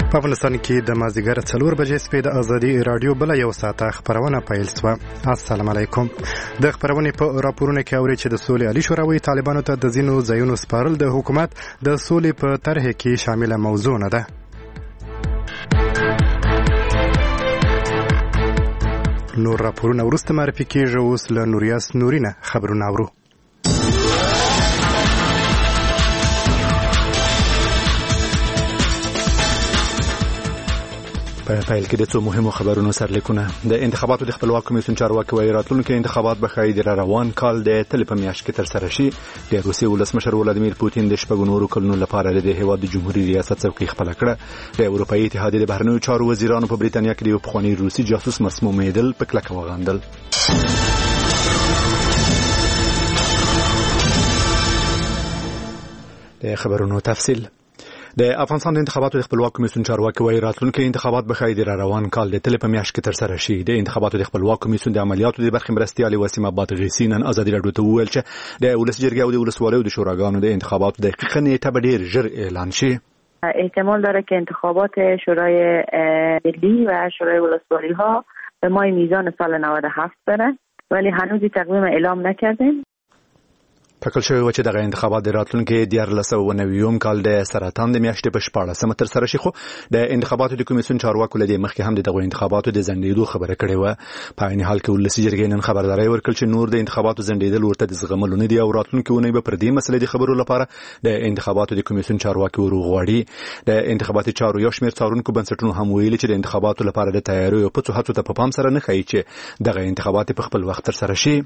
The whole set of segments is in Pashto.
په افغانستان کې د مازدیګر 4 بجې سپې د ازادي رادیو بل یو ساعته خبرونه پیل شوه. السلام علیکم. د خبرونې په راپورونه کې اوري چې د سولې عالی شوراوي طالبانو ته د ځینو ځایونو سپارل د حکومت د سولې په طرح کې شامل موضوع نه ده. نور راپورونه ورسته معرفي کېږي. اوس له نوریاس نورینه خبرونه اورو. په پیل کې د څو مهمو خبرونو سرلیکونه. د انتخاباتو د خپلواک کمیسیون چارواکي وایي راتلونکي انتخابات به ښایي د روان کال د تل په میاشت کې ترسره شي. د روسیې ولسمشر ولادیمیر پوتین د شپږو نورو کلونو لپاره د هېواد د جمهوریت ریاست څوکۍ خپله کړه. د اروپایي اتحادیې د بهرنیو چارو وزیرانو په بریتانیا کې د یو پخواني روسي جاسوس مسمومیدل په کلکه وغندل. د خبرونو تفصیل. د افغانستان د انتخاباتو د خپلواک کمیسیون چارواکي وایي راتلونکي انتخابات به ښایي د روان کال د تل په میاشت کې ترسره شي. د انتخاباتو د خپلواک کمیسیون د عملیاتو د برخې مرستیال وسیم بادغیسي نن ازادي راډیو ته وویل چې د ولس جرګې او د ولسوالیو د شوراګانو د انتخاباتو دقیقه نیټه به ډېر ژر اعلان شي. احتمال داره که انتخابات شورای ملی و شورای ولسوالی ها به ماه میزان سال 97 بره، ولی هنوز تقویم اعلام نکردیم. ټاکل شوی و چې دغه انتخابات د راتلونکي 2019 کال د سرطان د میاشتې په 14مه ترسره شي، خو د انتخاباتو د کمیسیون چارواکو لدی مخکې هم دغه انتخاباتو د ځنډېدو خبره کړې و. په عین حال کې ولسي جرګې نن خبرداري ورکړه چې نور د انتخاباتو ځنډېدل ورته د زغملو نه دي او راتلونکي ونې به پر دې مسلې د خبرو لپاره د انتخاباتو د کمیسیون چارواکي وروغواړي. د انتخاباتي چارو یو شمېر څارونکو بنسټونو هم ویلي چې د انتخاباتو لپاره د تیاریو په څو هڅو ته په پام سره نه ښایي چې دغه انتخابات په خپل وخت ترسره شي.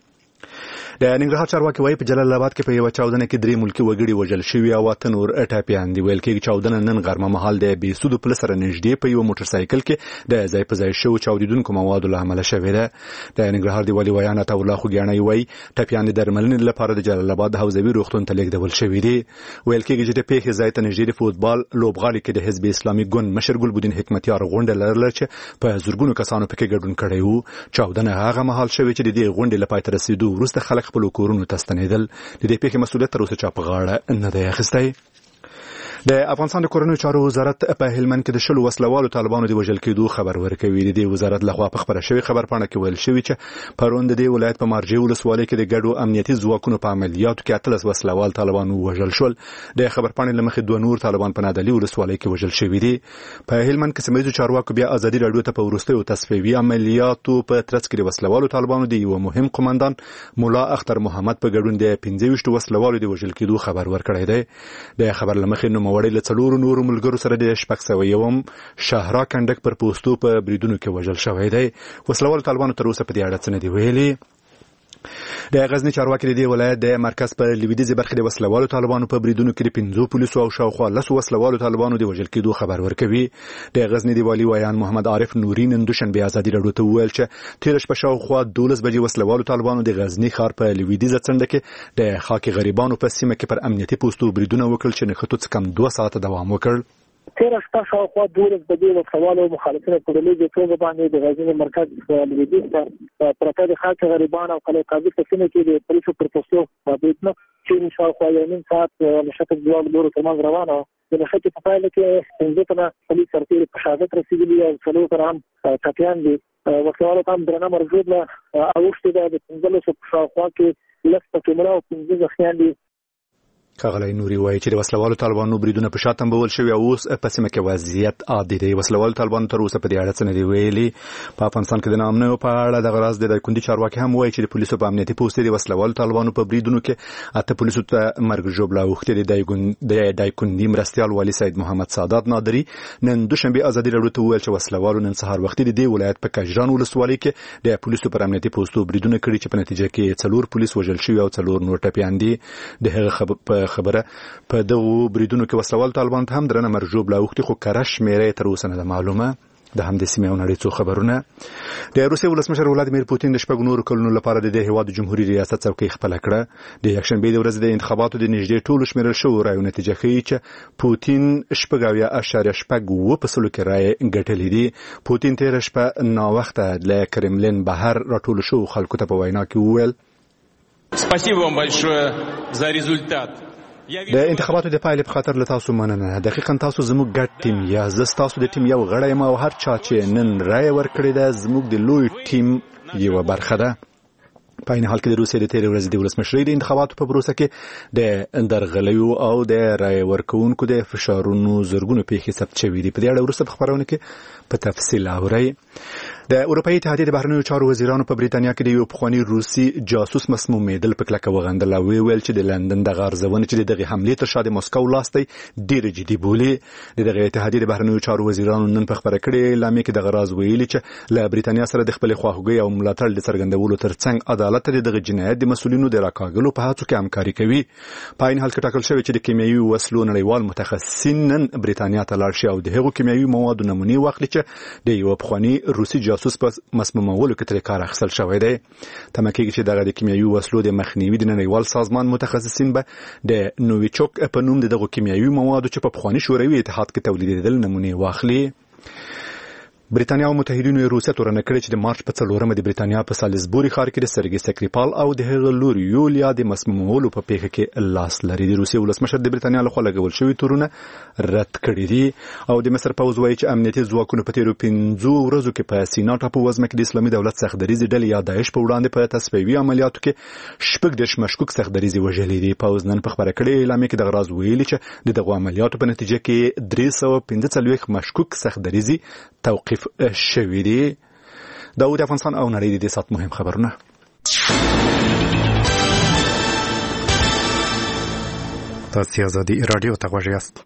د ننګرهار چارواکي وایي په جلال آباد کې په یو چاودنه کې 3 ملکی وګړي وژل شوي او 8 نور ټاپیان دي. ویل کېږي چاودنه نن غرمه مهال د بیسودو پل سره نږدې په یو موټر سایکل کې د ځای په ځای شو چاودیدونکو موادو له امله شوې ده. د ننګرهار دی والي ویان عطا الله خوګیاڼی وایي ټاپیان د درملنې لپاره د جلال آباد حوزوي روغتون ته لیږدول شوي دي. ویل کېږي چې د پیښې ځای ته نږدې د فوتبال لوبغالي کې د حزب اسلامي ګوند مشر ګلبدین حکمتیار غونډه لرله چې په زورګونو کسانو پکې ګډون کړی وو. چاودنه هغه مهال شوې چې د دې غونډې لپاره تر رسیدو وروسته خلک خپل کورونو ته ستنېدل. د دې پیښې مسؤلیت تر اوسه چا په غاړه نه دی اخیستی. د افغانستان د کورنیو چارو وزارت په هلمند کې د 10 وسلوالو طالبانو د وژل کېدو خبر ورکوي. د دې وزارت لخوا په خبره شوی خبرپاڼه کې ویل شوی چې پرون د دې ولایت په مارجې ولسوالۍ کې د ګډو امنیتي ځواکونو په عملیاتو کې 13 وسلوال طالبانو وژل شول. د خبرپاڼې لمخې 2 نور طالبان په نادلي ولسوالۍ کې وژل شوي دي. په هلمند کې سیمه ییزو چارواکو بیا ازادي راډیو ته په وروستیو تصفیوي عملیاتو په ترڅ کې د وسلوالو طالبانو د یو مهم قومندان مولا اختر محمد په ګډون د 25 وسلوالو د وژل کېدو خبر ورکړی دی. د خبر لمخې نوموړی له 4 نورو ملګرو سره د شپږسویم شهرا کنډک پر پوسټو په بریدونو کې وژل شوی دی. وسلوالو طالبانو تر اوسه په دې اړه څه نه دي ویلي. د غزنی چارواکي د ولایت د مرکز په لویدیځه برخه د وسلوالو طالبانو په بریدونو کې د 15 پولیسو او شاوخوا 10 وسلوالو طالبانو د وژل کېدو خبر ورکوي. د غزنی د والی ویان محمد عارف نوري نن دوشنبه ازادي راډیو ته وویل چې تیر شپه شاوخوا 12 بجې وسلوالو طالبانو د غزنی ښار په لویدیځه څنډه کې د خاکي غریبانو په سیمه کې پر امنیتي پوسټو بریدونه وکړل چې نښتو څخه کم 2 ساعته دوام وکړ. تیر شپه شاوخوا 12 بجې وسلوالو مخالفینو په ډلې توګه باندې د غزنی مرکز لویدیځ ته پرته د خاکي غریبانو او قلعه قاضي په سیمه کې د پولیسو پر پوسټو بریدونه چې شاوخوا یو نیم ساعت نشته ځواب لور ترمنځ روانه د نښتې په پایله کې 15 تنه پولیس سرتیري په شهادت رسیدلي او 4 تنه هم ټپیان دي. وسلوالو ته هم درنه مرګ ده اوښتې ده د 15 په شاوخوا کې 10 پکې مړه او 15 زخمیان دي. ښاغلی نوري وایي چې د وسلوالو طالبانو بریدونه په شا تمبول شوي او اوس په سیمه کې وضعیت عادي دی. وسلوالو طالبانو تر اوسه په دې اړه څه نه دي ویلي. په افغانستان کې د ناامنیو په اړه دغه راز د دایکنډي چارواکي هم وایي چې د پولیسو په امنیتي پوستې د وسلوالو طالبانو په بریدونو کې 8 پولیسو ته مرګ ژوبله اوښتې. د دایکنډي مرستیال والي سید محمد سادات نادري نن دوشنبه ازادي راډیو ته وویل چې وسلوالو نن سهار وختي د دې ولایت په کجران ولسوالۍ کې د پولیسو پر امنیتي پوستو بریدونه کړي چې په نتیجه کې 4 پولیس وژل شوي او 4 نور ټپیان دي. د هغه خبره په دغه بریدونو کې وسلوال طالبان ته هم درنه مرجوب لا وختي خو کرش مېره تر اوسه نه معلومه. د همدې سیمې او نړۍ څو خبرونه. د روسیې ولسمشر ولادیمیر پوتین د شپږ نورو کلونو لپاره د هېواد جمهوریت ریاست څوکۍ خپله کړه. د یکشنبې د ورځې د انتخاباتو د نږدې ټولو شمیرل شوو رایو نتیجه ښیي چې پوتین 4.8% کې رایې ګټلې دي. پوتین تېره شپه ناوخته له کرملین بهر راټولو شوو خلکو ته په وینا کې وویل Спасибо вам большое за результат د انتخاباتو د پایلې په خاطر له تاسو مننه. دقیقاً تاسو زموږ ګډ ټیم یا زه تاسو د ټیم یو غړی یم او هر چا چې نن رای ورکړې ده زموږ د لوی ټیم یوه برخه ده. په این حال کې د روسیې د تېرې ورځې د ولسمشرۍ د انتخاباتو په پروسه کې د درغلیو او د رای ورکوونکو د فشارونو زرګونو پیښې ثبت شوي دي. په دې اړه وروسته په خبرونه کې په تفصیل اورئ. د اروپאי اتحادیې د بهرنیو چارو وزیرانو په بریتانیا کې د یو پخواني روسي جاسوس مسمومېدل په کلکه وغندل او ویل چې د لندن د غارزونه چې دغه حملې تر شا د مسکو لاس دی ډېر جدي بولي. دغه اتحادیې د بهرنیو چارو وزیرانو نن په خبره کړې اعلامیه کې د غراز ویلي چې له بریتانیا سره د خپل خواخوږي او ملاتړ د څرګندولو ترڅنګ عدالت د دغه جنایت د مسؤلینو د راکاږلو په هڅو کې همکاري کوي. په این حال کې ټاکل شوی چې د کیمیاوي وسلو نړیوال متخصصین نن بریتانیا ته لاړ شي او د هغو کیمیاوي موادو نمونې واخلي چې د یو پخواني روسي جاسوس په مسمومولو کې ترې کار اخیستل شوی دی. تمه کېږي چې دغه د کیمیاوي وسلو د مخنیوي د نړیوال سازمان متخصصین به د نوویچوک په نوم دغه کیمیاوي موادو چې په پخواني شوروي اتحاد کې تولیدېدل نمونې واخلي. بریتانیا او متحدینو روسیه تورنه کړې چې د مارچ په 4 د بریتانیا په سالیزبوري ښار کې د سرګي سکریپال او د هغه لور یولیا د مسمومولو په پیښه کې لاس لري. د روسیې ولسمشر د بریتانیا لخوا لګول شوی تورونه رد کړي دي او د مصر پوځ وایي چې امنیتي ځواکونو په تیرو 5 ورځو کې په سینا ټاپو وزمه کې د اسلامي دولت سختدریزي ډلې یا داعش په وړاندې په تصفیوي عملیاتو کې شپږ مشکوک سختدریزي وژلي دي. پوځ نن په خبره کړې اعلامیه کې د غراز ویلي چې دغه عملیاتو په نتیجه کې 345 مشکوک سختدریزي توقیف شوی دي. دا د افغانستان او نړۍ د سات مهم خبرونه. تاسو آزادي رادیو ته غوږ یاست.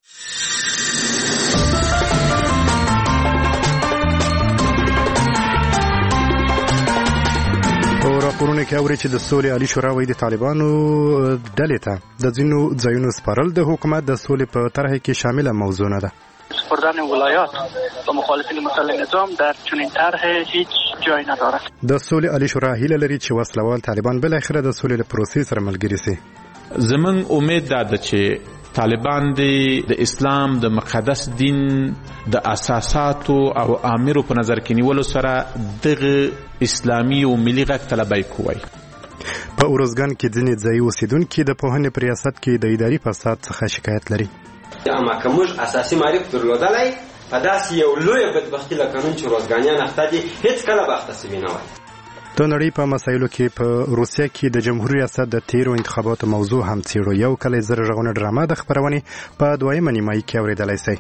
راپورونه کې اوري چې د سولې عالی شورا وایي د طالبانو ډلې ته د ځینو ځایونو سپارل د حکومت د سولې په طرح کې شامل موضوع نه ده. سپردن ولایات و مخالفین مسئله نظام در چنین طرح هیچ جای ندارد. د سولې عالی شورا هیله لري چې وسلوال طالبان بل اخره د سولې له پروسې سره ملګري شي. زمون امید ده چې طالبان د اسلام د مقدس دین د اساساتو او امرو په نظر کې نیولو سره دغه اسلامي او ملي غږ طلبای کوي. په اورزګان کې ځینې ځای اوسیدونکو د پوهنې په ریاست کې د اداري فساد څخه شکایت لري. اما کومج اساسي معرفت درلودلای په داسې یو لوی بدبختی لکه قانون چې روزګانیان اخته دي هیڅ کله به اخته سوي نه وای. د نړۍ په مسایلو کې په روسیه کې د جمهوریت ریاست د تیرو انتخاباتو موضوع هم څیړو. یو کلی زر غږونه ډرامه د خبرونې په دویمه نیمایي کې اورېدلی شئ.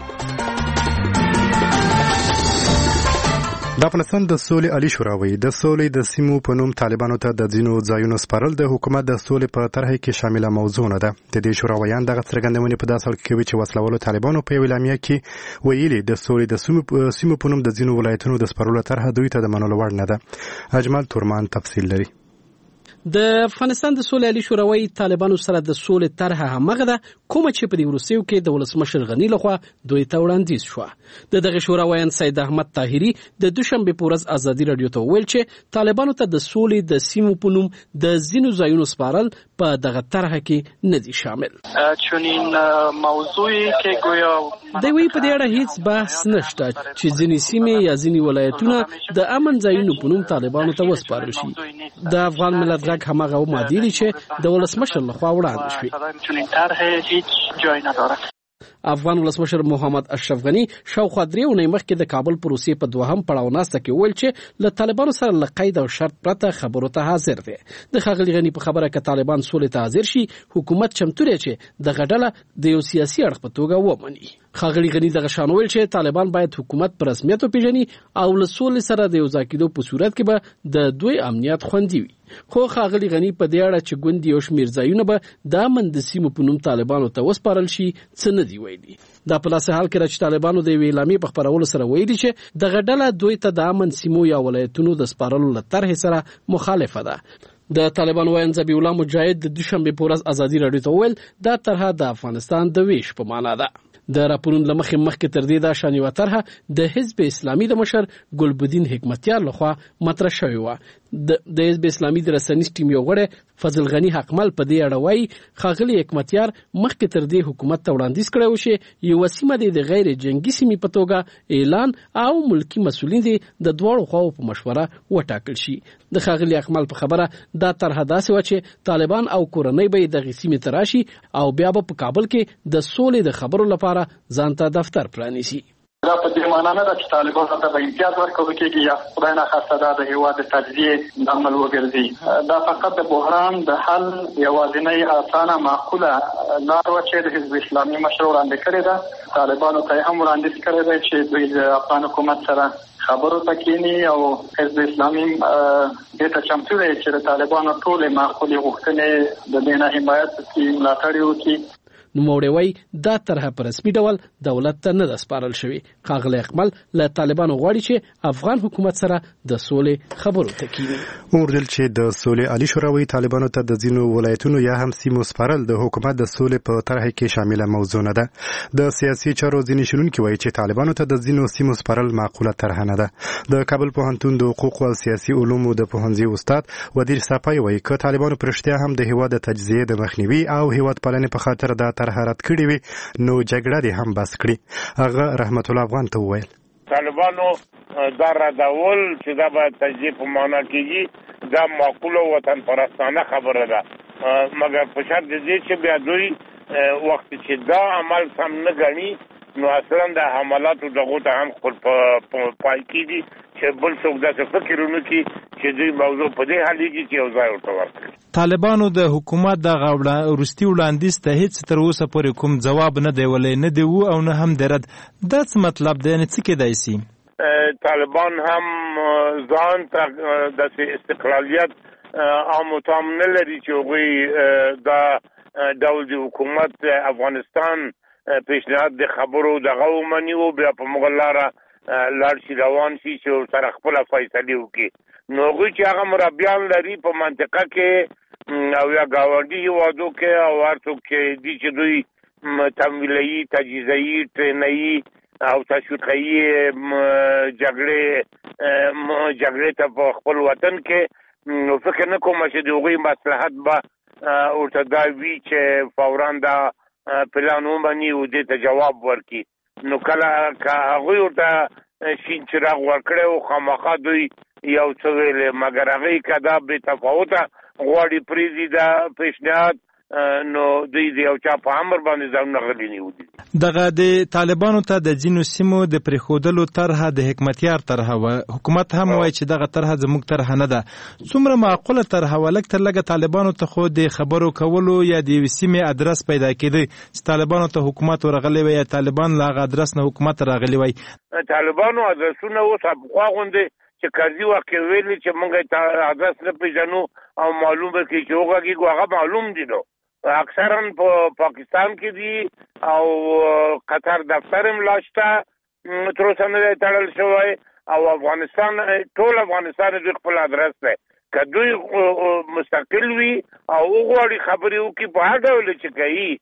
د افغانستان د سولې عالی شورا وایي د سولې د سیمو په نوم طالبانو ته د ځینو ځایونو سپارل د حکومت د سولې په طرح کې شامله موضوع نه ده. د دې شورا ویان دغه څرګندونې په داسې حال کې کوي چې وسلوالو طالبانو په یو اعلامیه کې ویلي د سولې د سیمو په نوم د ځینو ولایتونو د سپارلو طرح دوی ته د منلو وړ نه ده. اجمل تورمان تفصیل لري. د افغانستان د سولې عالی شورا وایي طالبانو سره د سولې طرحه همغه ده کومه چې په دې وروستیو کې د ولسمشر غنی لخوا دوی ته وړاندیز شوه. د دغه شورا ویان سید احمد طاهری د دوشنبه په ورځ ازادي رادیو ته ویل چې طالبانو ته د سولې د سیمو په نوم د ځینو ځایونو سپارل په دغه طرحه کې نه دي شامل. چونین موضوعی که گویا دوی وی په دې اړه هیڅ بحث نشته چې ځینې سیمې یا ځینې ولایتونه د امن ځایونو په نوم طالبانو ته وسپارل شي. د افغان ملت غږ همغه مادي دي چې د ولسمشر لخوا وړاندې شوی. چونین طرح هیچ جای ندارد. افغان ولسمشر محمد اشرف غنی شاوخوا 3 اونۍ مخکې د کابل پروسې په دوهم پړاو ناسته کې ویل چې له طالبانو سره له قید او شرط پرته خبرو ته حاضر دی. د ښاغلي غنی په خبره کې طالبان سولې ته حاضر شي حکومت چمتو دی چې د غډله د یو سیاسي اړخ په توګه ومني. ښاغلي غنی دغه شان ویل چې طالبان باید حکومت په رسمیت وپیژني او له سولې سره د یو ځای کېدو په صورت کې به د دوی امنیت خوندي وي. خو ښاغلي غنی په دې اړه چې ګوندي یو شمېر ځایونه به د امن د سیمو په نوم طالبانو ته وسپارل شي څه نه دی ویلي. دا په داسې حال کې چې طالبانو د یوې اعلامیې په خپرولو سره ویلي چې دغه ډله دوی ته د امن سیمو یا ولایتونو د سپارلو له طرحې سره مخالفه ده. د طالبان ویان ذبیح الله مجاهد د دوشنبه په ورځ ازادي رادیو ته ویل دا طرحه د افغانستان د ویش په معنا ده. د راپورونو لمخې تر دې دا شانې و طرحه د حزب اسلامي د مشر ګلبدین حکمتیار لخوا مطرح شوې وه د حزب اسلامي د رسنیز ټیم یو غړی فضل غنی حقمل په دې اړه وایي ښاغلي حکمتیار مخکې تر دې حکومت ته وړاندیز کړی و چې یوه سیمه د غیر جنگي سیمې په توګه اعلان او ملکي مسؤلین د دواړو خواو په مشوره وټاکل شي. د ښاغلي حقمل په خبره دا طرحه داسې وه چې طالبان او کورنۍ به یې دغې سیمې ته راشي او بیا به په کابل کې د سولې د خبرو لپاره ځان ته دفتر پرانیسي. دا په دې معنا نه ده چې طالبانو ته به امتیاز ورکول کېږي یا خدای ناخواسته دا د هېواد د تجزیې عمل وګرځي. دا فقط د بحران د حل یوازینۍ اسانه معقوله لار وه چې د حزب اسلامي مشر وړاندې کړې ده. طالبانو ته هم وړاندیز کړی دی چې دوی د افغان حکومت سره خبرو ته کېني او حزب اسلامي دې ته چمتو دی چې د طالبانو ټولې معقولې غوښتنې د دې نه حمایت وکړي، ملاتړ یې وکړي. نوموړی وایي دا طرحه په رسمي ډول دولت ته نه ده سپارل شوې. ښاغلی حقمل له طالبانو غواړي چې افغان حکومت سره د سولې خبرو ته کېني. وویل چې د سولې عالي شورا طالبانو ته د ځینو ولایتونو یا هم سیمو سپارل د حکومت د سولې په طرحه کې شامله موضوع نه ده. د سیاسي چارو ځینې شنونکي وایي چې طالبانو ته د ځینو سیمو سپارل معقوله طرحه نه ده. د کابل پوهنتون د حقوق او سیاسي علومو د پوهنځي استاد ودیر صافی وایي که طالبانو پر رښتیا هم د هېواد د تجزیې د مخنیوي او هېواد پالنې په خاطر دا طرحه رد کړې وي نو جګړه دې هم بس کړي. هغه رحمت الله افغان ته وویل طالبانو دا ردول چې دا به تجزیه په معنا کېږي دا معقوله وطن پرستانه خبره ده، مګر په شرط دې چې بیا دوی وخت چې دا عمل سم نه ګڼي نو اصلا د حملاتو دغو ته هم خپل پای کېږي چې بل څوک داسې فکر ونه کړي چې دوی موضوع په دې حلېږي چې یو ځای ورته ورکړي. طالبانو د حکومت دغه وروستي وړاندیز ته هیڅ تر اوسه پورې کوم ځواب نه دی ویلی، نه دی او نه هم د رد. دا څه مطلب دی؟ یعنې څه کېدای شي؟ طالبان هم ځان ته داسې استقلالیت عام و تام نه لري چې هغوی دا ډول د حکومت افغانستان پیشنهاد د خبرو دغه ومني او بیا په مغل لاره لاړ شي روان شي چې سره خپله فیصلې وکړي. نو هغوی چې هغه مربیان لري په منطقه کې او یا ګاونډي هېوادو کې او هر څوک چې دي چې دوی تمویلوي، تجهیزوي، ټرینوي او تشویقوي جګړې ته په خپل وطن کې، نو فکر نه کوم چې د هغوی مصلحت به ورته دا وي چې فوراً دا پلان ومني او دې ته جواب ورکړي. نو کله که هغوی ورته شین چراغ ورکړی او خامخا دوی یو څه ویلې، مګر هغوی که دا بې تفاوته غواړي پرېږدي دا پیشنهاد نو دوی د یو چا په امر باندې ځانونه غلي نیولي. دغه د طالبانو ته د ځینو سیمو د پرېښودلو طرحه د حکمتیار طرحه وه. حکومت هم وایي چې دغه طرحه زموږ طرحه نه ده. څومره معقوله طرحه وه؟ لږ تر لږه طالبانو ته خو د خبرو کولو یا د یوې سیمې ادرس پیدا کېدی چې طالبانو ته حکومت ورغلی وی یا طالبان له هغه ادرس نه حکومت راغلی وی. طالبانو ادرسونه اوس پخوا غوندې چې قاضي واقع ویلي چې موږ ادرس نه پېژنو او معلوم به کړي چې وغږېږو، هغه معلوم دي. نو اکثرا په پاکستان کې دي او قطر دفتر هم لا شته، تر اوسه نه دی تړل شوی او افغانستان ټول افغانستان دوی خپل ادرس دی. که دوی مستقل وي او وغواړي خبرې وکړي په هر ډول چې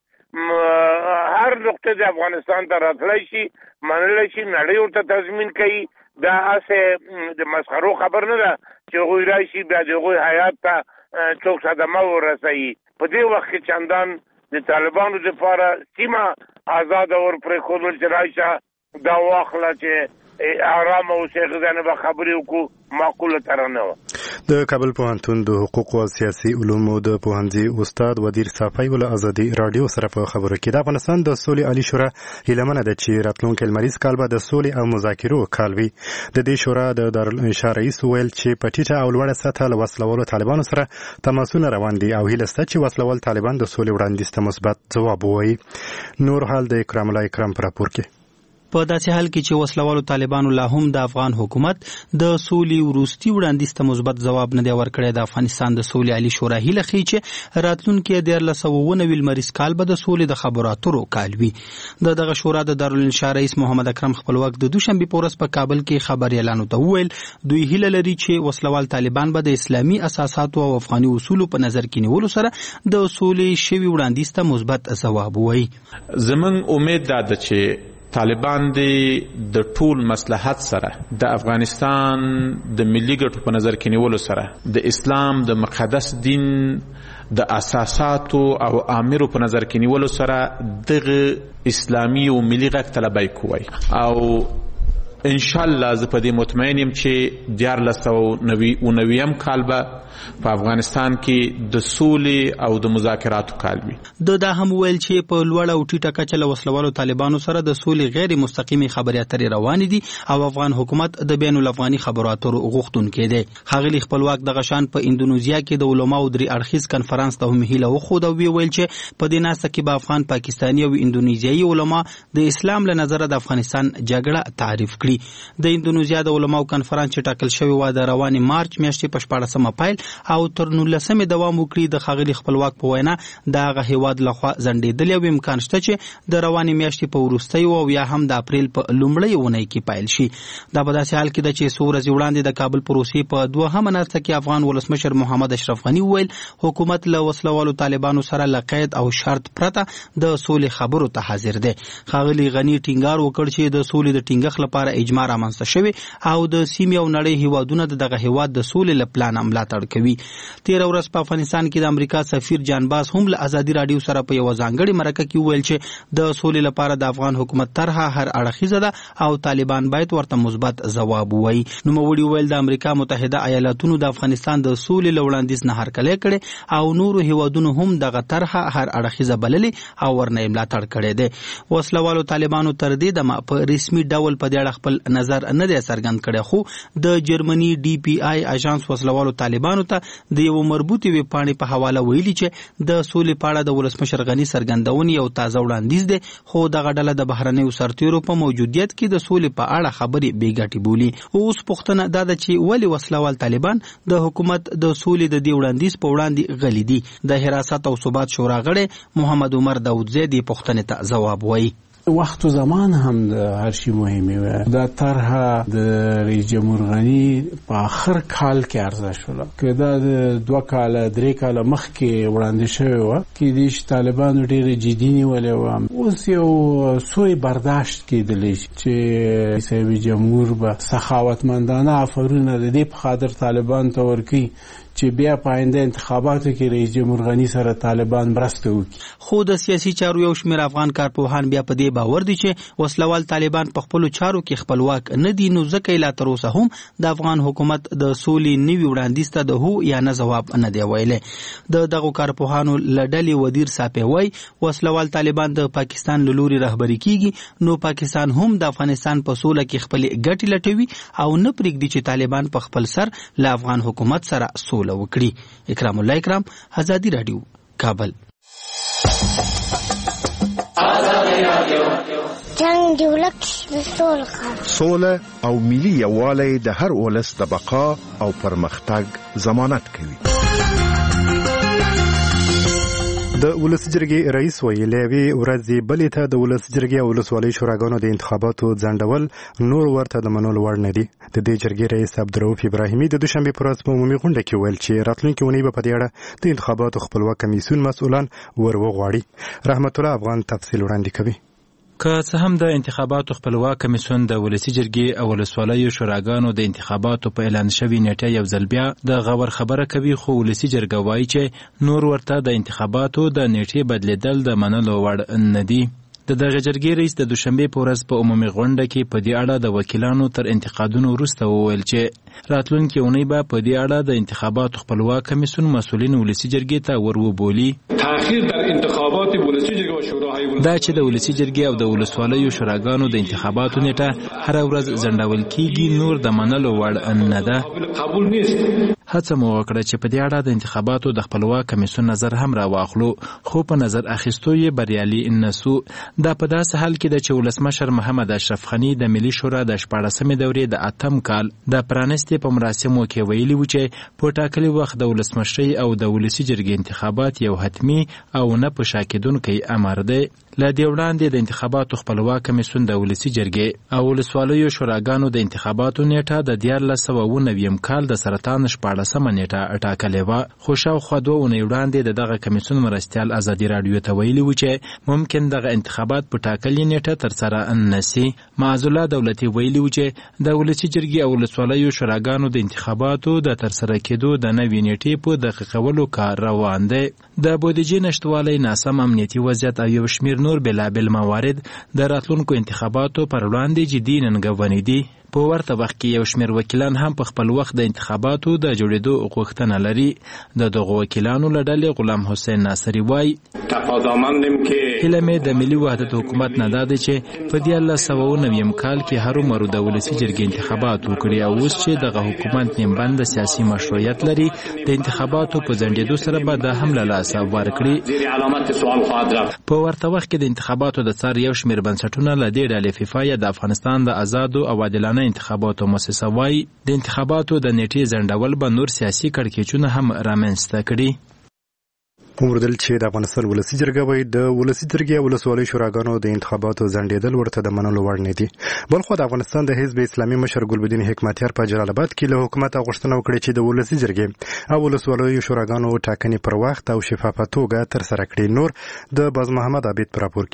کوي هر نقطه د افغانستان ته راتلی شي، منلی شي، نړۍ ورته تضمین کوي. دا هسې د مسخرو خبر نه ده چې هغوی راشي بیا د هغوی حیات ته څوک صدمه ورسوي. په دې وخت کې چندان د طالبانو دپاره سیمه ازاده ورپرېښودل چې راشه دا واخله چې ارامه اوسئ، غذا نه به خبرې وکړو، معقوله طرحه نه وه. د کابل پوهنتون د حقوق او سیاسي علومو د پوهنځي استاد ودیر صافی ول ازادي رادیو سره په خبرو کې د افغانستان د سولې عالی شورا هیلمنه ده چې راتلونکي لمریز کال به د سولې او مذاکرو کال وي. د دې شورا د دارالانشا رئیس ویل چې په ټیټه او لوړه سطحه له وسلوالو طالبانو سره تماسونه روان دي او هیله شته چې وسلوال طالبان د سولې وړاندیز ته مثبت ځواب ووایي. نور حال د اکرام الله اکرام پر راپور کې. په داسې حال کې چې وسلوالو طالبانو لا هم د افغان حکومت د سولې وروستي وړاندیز ته مثبت ځواب نه دی ورکړی، د افغانستان د سولې عالي شورا هیله ښیي چې راتلونکي 1999 لمریز کال به د سولې د خبرو اترو کال وي. دغه شورا د دارالانشا رئیس محمد اکرم خپلواک د دوشنبه په ورځ په کابل کې خبر اعلان وویل دوی هیله لري چې وسلوال طالبان به د اسلامي اساساتو او افغاني اصولو په نظر کې نیولو سره د سولې شوي وړاندیز ته مثبت ځواب ووایي. زمون امید ده چې طالبان د ټول مصلحت سره د افغانستان د ملي ګټو په نظر کې نیولو سره د اسلام د مقدس دین د اساساتو او امرو په نظر کې نیولو سره دغه اسلامي او ملي غږ طلبای کوي او ان شاء الله زه په دې مطمئن یم چې 1999 کال به په افغانستان کې د سولې او د مذاکراتو کال وي. دا هم ویل چې په لوړه او ټیټه کچه له وسلوالو طالبانو سره د سولې غیر مستقیمي خبرې اترې روانې دي او افغان حکومت د بین الافغاني خبرو اترو غوښتونکی دی. ښاغلي خپلواک دغه شان په اندونیزیا کې د علماو درې اړخیز کنفرانس ته هم هیله وښوده او ویل چې په دې ناسته کې به افغان پاکستاني او اندونیزیایي علما د اسلام له نظره د افغانستان جګړه تعریف کړي. د اندونیزیا د علماو کنفرانس چې ټاکل شوی و د روانې مارچ میاشتې په 14مه پیل او تر 19مې دوام وکړي. د ښاغلي خپلواک په وینا د هغه هیواد لخوا ځنډېدلی او امکان شته چې د روانې میاشتې په وروستیو او یا هم د اپریل په لومړۍ اونۍ کې پیل شي. دا په داسې حال کې ده چې څو ورځې وړاندې د کابل پروسې په 2مه ناسته کې افغان ولسمشر محمد اشرف غني وویل حکومت له وسلوالو طالبانو سره له قید او شرط پرته د سولې خبرو ته حاضر دی. ښاغلي غني ټینګار وکړ چې د سولې د ټینګښت لپاره اجماع رامنځته شوی او د سیمې او نړۍ هیوادونه دغه هیواد د سولې له پلان ملاتړ کوي. تیر ورځ په افغانستان کې د امریکا سفیر جان باز هم له ازادي رادیو سره په یو ځانګړي مرکه کې ویل چې د سولې لپاره د افغان حکومت طرحه هر اړخیزه ده او طالبان باید ورته مثبت ځواب ووایي. نوموړي ویل د امریکا متحده ایالاتونو د افغانستان د سولې له وړاندیز نه هرکلی کړی او نورو هیوادونو هم دغه طرحه هر اړخیزه بللې او ورنه ملاتړ کړی دی. وسلوالو طالبانو تر دې دمه په رسمي ډول په دې اړه خپل نظر نه دی څرګند کړی خو د جرمني ډي پی آی اژانس وسلوالو طالبانو ته د یو مربوطې ویبپاڼې په حواله ویلي چې د سولې په اړه د ولسمشر غني څرګندونې یو تازه وړاندیز دی خو دغه ډله د بهرنیو سرتیرو په موجودیت کې د سولې په اړه خبرې بې ګټې بولي. اوس پوښتنه دا ده چې ولې وسلوال طالبان د حکومت د سولې د دې وړاندیز په وړاندې غلي دي. د حراست او ثبات شورا غړی محمد عمر داودزی دې پوښتنې ته ځواب وایي. وقت و زمان هم د هر شي مهمه و. دا طرحه د رئیس جمهور غنی په آخر کال کې عرضه شوه که دا د 2 کال 3 کال مخکې وړاندې شوی و کې د طالبانو ډېر جدي نیولې و. اوس یو سوی برداشت کېدلی چې رئیس جمهور به سخاوتمندانه آفرونه د دې په خاطر طالبان ته ورکړي چې بیا په آینده انتخاباتو کې رئیس جمهور غني سره طالبان مرسته وکړي. خو د سیاسي چارو یو شمېر افغان کارپوهان بیا په دې باور دي چې وسلوال طالبان په خپلو چارو کې خپلواک نه دي نو ځکه یې لا تر اوسه هم د افغان حکومت د سولې نوي وړاندیز ته د هو یا نه ځواب نه دی ویلی. د دغو کارپوهانو له ډلې ودیر ساپی وایي وسلوال طالبان د پاکستان له لوري رهبري کیږي نو پاکستان هم د افغانستان په سوله کې خپلې ګټې لټوي او نه پرېږدي چې طالبان په خپل سر له افغان حکومت سره سوله وکړي. اکرام الله اکرام، ازادي رادیو، کابل. جنگ دی ولک د سوله او ملي یووالی د هر ولس د بقا او پرمختګ ضمانت کوي. د ولس جرګې رئیس ویلي وی ورځې بلې ته د ولس جرګې او ولسوالۍ شوراګانو د انتخاباتو ځنډول نور ورته د منلو وړ نه دي. د دې جرګې رئیس عبدالرؤف ابراهیمي د دوشنبې په ورځ په عمومي غونډه کې ویل چې راتلونکې اونۍ به په دې اړه د انتخاباتو خپلواک کمیسیون مسؤلان ور وغواړي. رحمت الله افغان تفصیل وړاندې کوي. که څه هم د انتخاباتو خپلواک کمیسیون د ولسی جرګې او ولسوالیو شوراګانو د انتخاباتو په اعلان شوی نیټه یو ځل بیا د غور خبره کوي خو ولسی جرګه وایي چې نور ورته د انتخاباتو د نیټې بدلیدل د منلو وړ نه دي. د دغه جرګې رئیس د دوشنبې په ورځ په عمومي غونډه کې په دې اړه د وکیلانو تر انتقادونو وروسته وویل چې راتلونکې اونۍ به په دې اړه د انتخاباتو خپلواک کمیسیون مسؤلین ولسی جرګې ته ور وبولي. تأخیر در انتخابات ولسی جرګې او شورای دا چې د ولسی جرګې او د ولسوالیو شوراګانو د انتخاباتو نیټه هر ورځ ځنډول کیږي نور د منلو وړ نه ده. قبول نیست. هڅه مو وکړه چې په دې اړه د انتخاباتو د خپلواک کمیسیون نظر هم راواخلو خو په نظر اخیستو یې بریالي نسو. دا په داسې حال کې ده چې ولسمشر محمد اشرف غني د ملي شورا د 14مې دورې د 8م کال د پرانستې په مراسمو کې ویلي و چې په ټاکلي وخت د ولسمشرۍ او د ولسی جرګې انتخابات یو حتمي او نه په شا کېدونکی امر دی. له دې وړاندې د انتخاباتو خپلواک کمیسیون د ولسی جرګې او ولسوالیو شوراګانو د انتخاباتو نیټه د 1999 کال د سرطان 14 14 نیټه ټاکلې و. خو شاوخوا 2 اونۍ وړاندې دغه کمیسیون مرستیال ازادي رادیو ته ویلي و چې ممکن دغه انتخابات په ټاکلې نیټه ترسره نشي. معاذ الله دولتي ویلي و چې د ولسي جرګې او ولسوالیو شوراګانو د انتخاباتو د ترسره کېدو د نوې نیټې په دقیقولو کار روان دی. د بودیجې نشتوالی، ناسم امنیتي وضعیت او یو شمېر نور بېلابېل موارد د راتلونکو انتخاباتو پر وړاندې جدي ننګونې دي. په ورته وخت کې یو شمېر وکیلان هم په خپل وخت د انتخاباتو د جوړېدو غوښتنه لري. د دغو وکیلانو له ډلې غلام حسین ناصري وایي هیله مې د ملي وحدت حکومت نه دا ده چې په 1990 کال کې هرومرو د ولسي جرګې انتخابات وکړي او اوس چې دغه حکومت نیمبند سیاسي مشروعیت لري د انتخاباتو په ځنډېدو سره به دا هم له لاسه ورکړي. په ورته وخت کې د انتخاباتو د څار یو شمېر بنسټونه له دې ډلې فیفا یا د افغانستان د آزادو او عادلانه انتخاباتو مؤسسه وایي د انتخاباتو د نیټې ځنډول به نور سیاسي کړکېچونه هم رامنځته کړي. وموندل چې د افغانستان ولسي جرګه وایي د ولسي جرګې او ولسوالۍ شوراګانو د انتخاباتو ځنډېدل ورته د منلو وړ نه دي. بلخو د افغانستان د حزب اسلامي مشر ګلبدین حکمتیار په جلال آباد کې له حکومت غوښتنه وکړه چې د ولسي جرګې او ولسوالیو شوراګانو ټاکنې پر وخت او شفافه توګه ترسره کړي. نور د باز محمد عبید پر راپور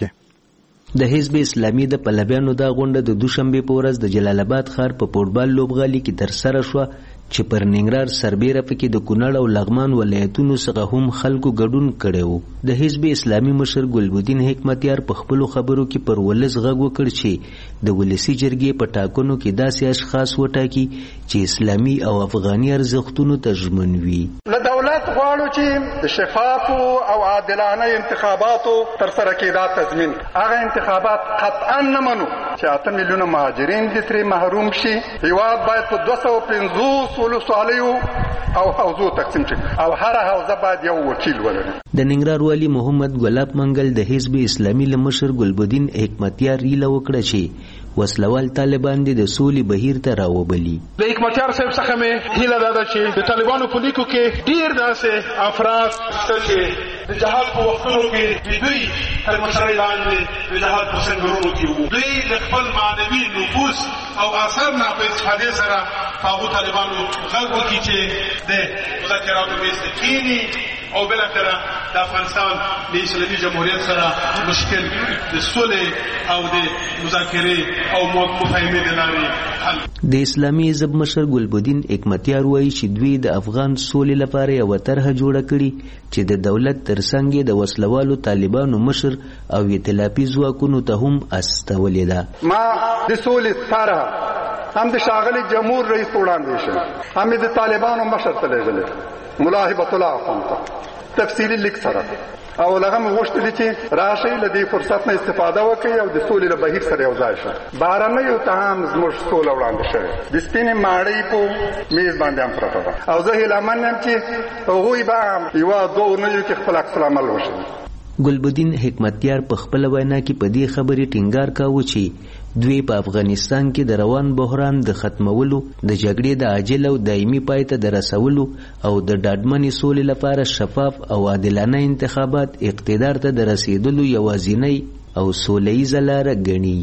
کې د حزب اسلامي د پلویانو دا غونډه د دوشنبه په ورځ د جلال آباد ښار په فوټبال لوبغالي کې ترسره شوه چې پر ننګرهار، سربیره پکې د کونړ او لغمان ولایتونو څخه هم خلکو ګډون کړی و. د حزب اسلامي مشر ګلبدین حکمتیار په خپلو خبرو کې پر ولس غږ وکړ چې د ولسي جرګې په ټاکنو کې داسې اشخاص وټاکي چې اسلامي او افغاني ارزښتونو ته ژمن وي. له دولت غواړو چې د شفافو او عادلانه انتخاباتو ترسره کېدا تضمین. هغه انتخابات قطعا نه منو چې 8 میلیونه مهاجرین دې ترې محروم شي. هیواد باید په 250 ولسوالیو او حوزو تقسیم شي او هر حوزه باید یو وکیل ولري. د ننګرهار والی محمد ګلاب منګل د حزب اسلامي له مشر ګلبدین حکمتیار هیله وکړه چې وسلوال طالبان د سولې بهیر ته راوبلي. د حکمتیار صاحب څخه مې هیله ده چې د طالبانو په لیکو کې ډیر داسې افراد چې د جهاد په وختونو کې دوی تر مشرۍ لاندې د جهاد په سنګرونو کې وو، دوی د خپل معنوي نفوذ او اثر نه په استفادې سره هغو طالبانو غږ وکړي چې د مذاکراتو میز ته کښېني او بالاخره د افغانستان د اسلامي جمهوریت سره مشکل د سولې او د مذاکرې او مفاهمې د لارې حل. د اسلامي حزب مشر ګلبدین حکمتیار وایي چې دوی د افغان سولې لپاره یوه طرحه جوړه کړي چې د دولت ترڅنګ د وسلوالو طالبانو مشر او ائتلافي ځواکونو ته هم استولې ده. ما د سولې طرحه هم د ښاغلي جمهور رئیس وړاندې شوه، هم د طالبانو مشر ته لېږلې ملا هبت الله اخوند ته تفصیلي لیک سره، او هغه مې غوښتلي چې راشئ له دې فرصت نه استفاده وکړئ او د سولې له بهیر سره یو ځای شئ. بهرنیو ته هم زموږ سوله وړاندې شوې، د سپینې ماڼۍ په میز باندې هم پرته ده او زه هیلهمن یم چې هغوی به هم یوه 2 اونیو کې خپل عکس العمل وښیي. ګلبدین حکمتیار په خپل وینا کې په دې خبرې ټینګار کاوه چې دوی په افغانستان کې د روان بحران د ختمولو، د جګړې د عاجل او دایمي پای ته د رسولو او د ډاډمنې سولې لپاره شفاف او عادلانه انتخابات اقتدار ته د رسیدلو یوازینۍ او سولیزه لاره ګڼي.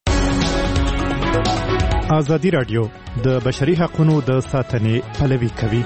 ازادي راډیو د بشري حقوقو د ساتنې پلوي کوي.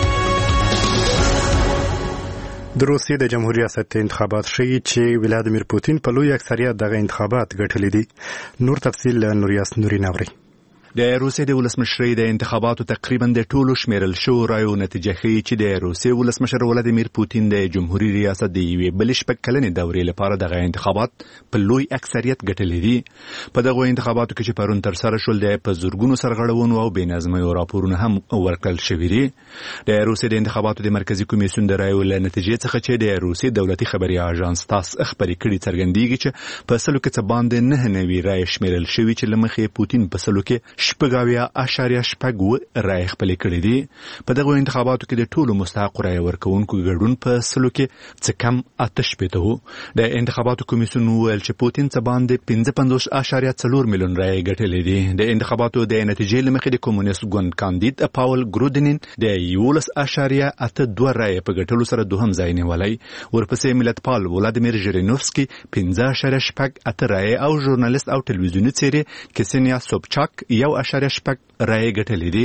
د روسیې د جمهوریت ریاست انتخابات ښیي چې ولادیمیر پوتین په لوی اکثریت دغه انتخابات ګټلي دي. نور تفصیل له نوریاس نوري نوري. د روسیې د ولسمشرۍ د انتخاباتو تقریبا د ټولو شمیرل شو رایو نتیجه ښیي چې د روسیې ولسمشر ولادیمیر پوتین د جمهوریت ریاست د یوې بلې شپږ کلنې دورې لپاره دغه انتخابات په لوی اکثریت ګټلي دي. په دغو انتخاباتو کې چې پرون ترسره شول د په زورګونو سرغړونو او بې نظمیو راپورونه هم ورکړل شوي دي. د روسیې د انتخاباتو د مرکزي کمیسیون د رایو له نتیجې څخه چې د روسیې دولتي خبري اژانس تاس خبري کړي څرګندېږي چې په سلو کې څه باندې 9 نوي رایې شمیرل شوي چې له مخې پوتین په سلو کې 0.8 رایې خپلې کړې دي. په دغو انتخاباتو کې د ټولو مستحقو رایې ورکوونکو ګډون په سلو کې څه کم 8 و. د انتخاباتو کمیسیون وویل چې پوتین څه باندې 55.4 میلیون رایې ګټلې دي. د انتخاباتو د نتیجې له مخې د کمونیست ګوند کاندید پاول ګرودینین د 11.82 رایې په ګټلو سره دوهم ځای نیولی. ورپسې ملتپال ولادیمیر ژیرینوفسکي 15.8 رایې او ژورنالیست او ټلویزیوني څیرې کسنیا سوبچاک 1.8 رایې ګټلې دي.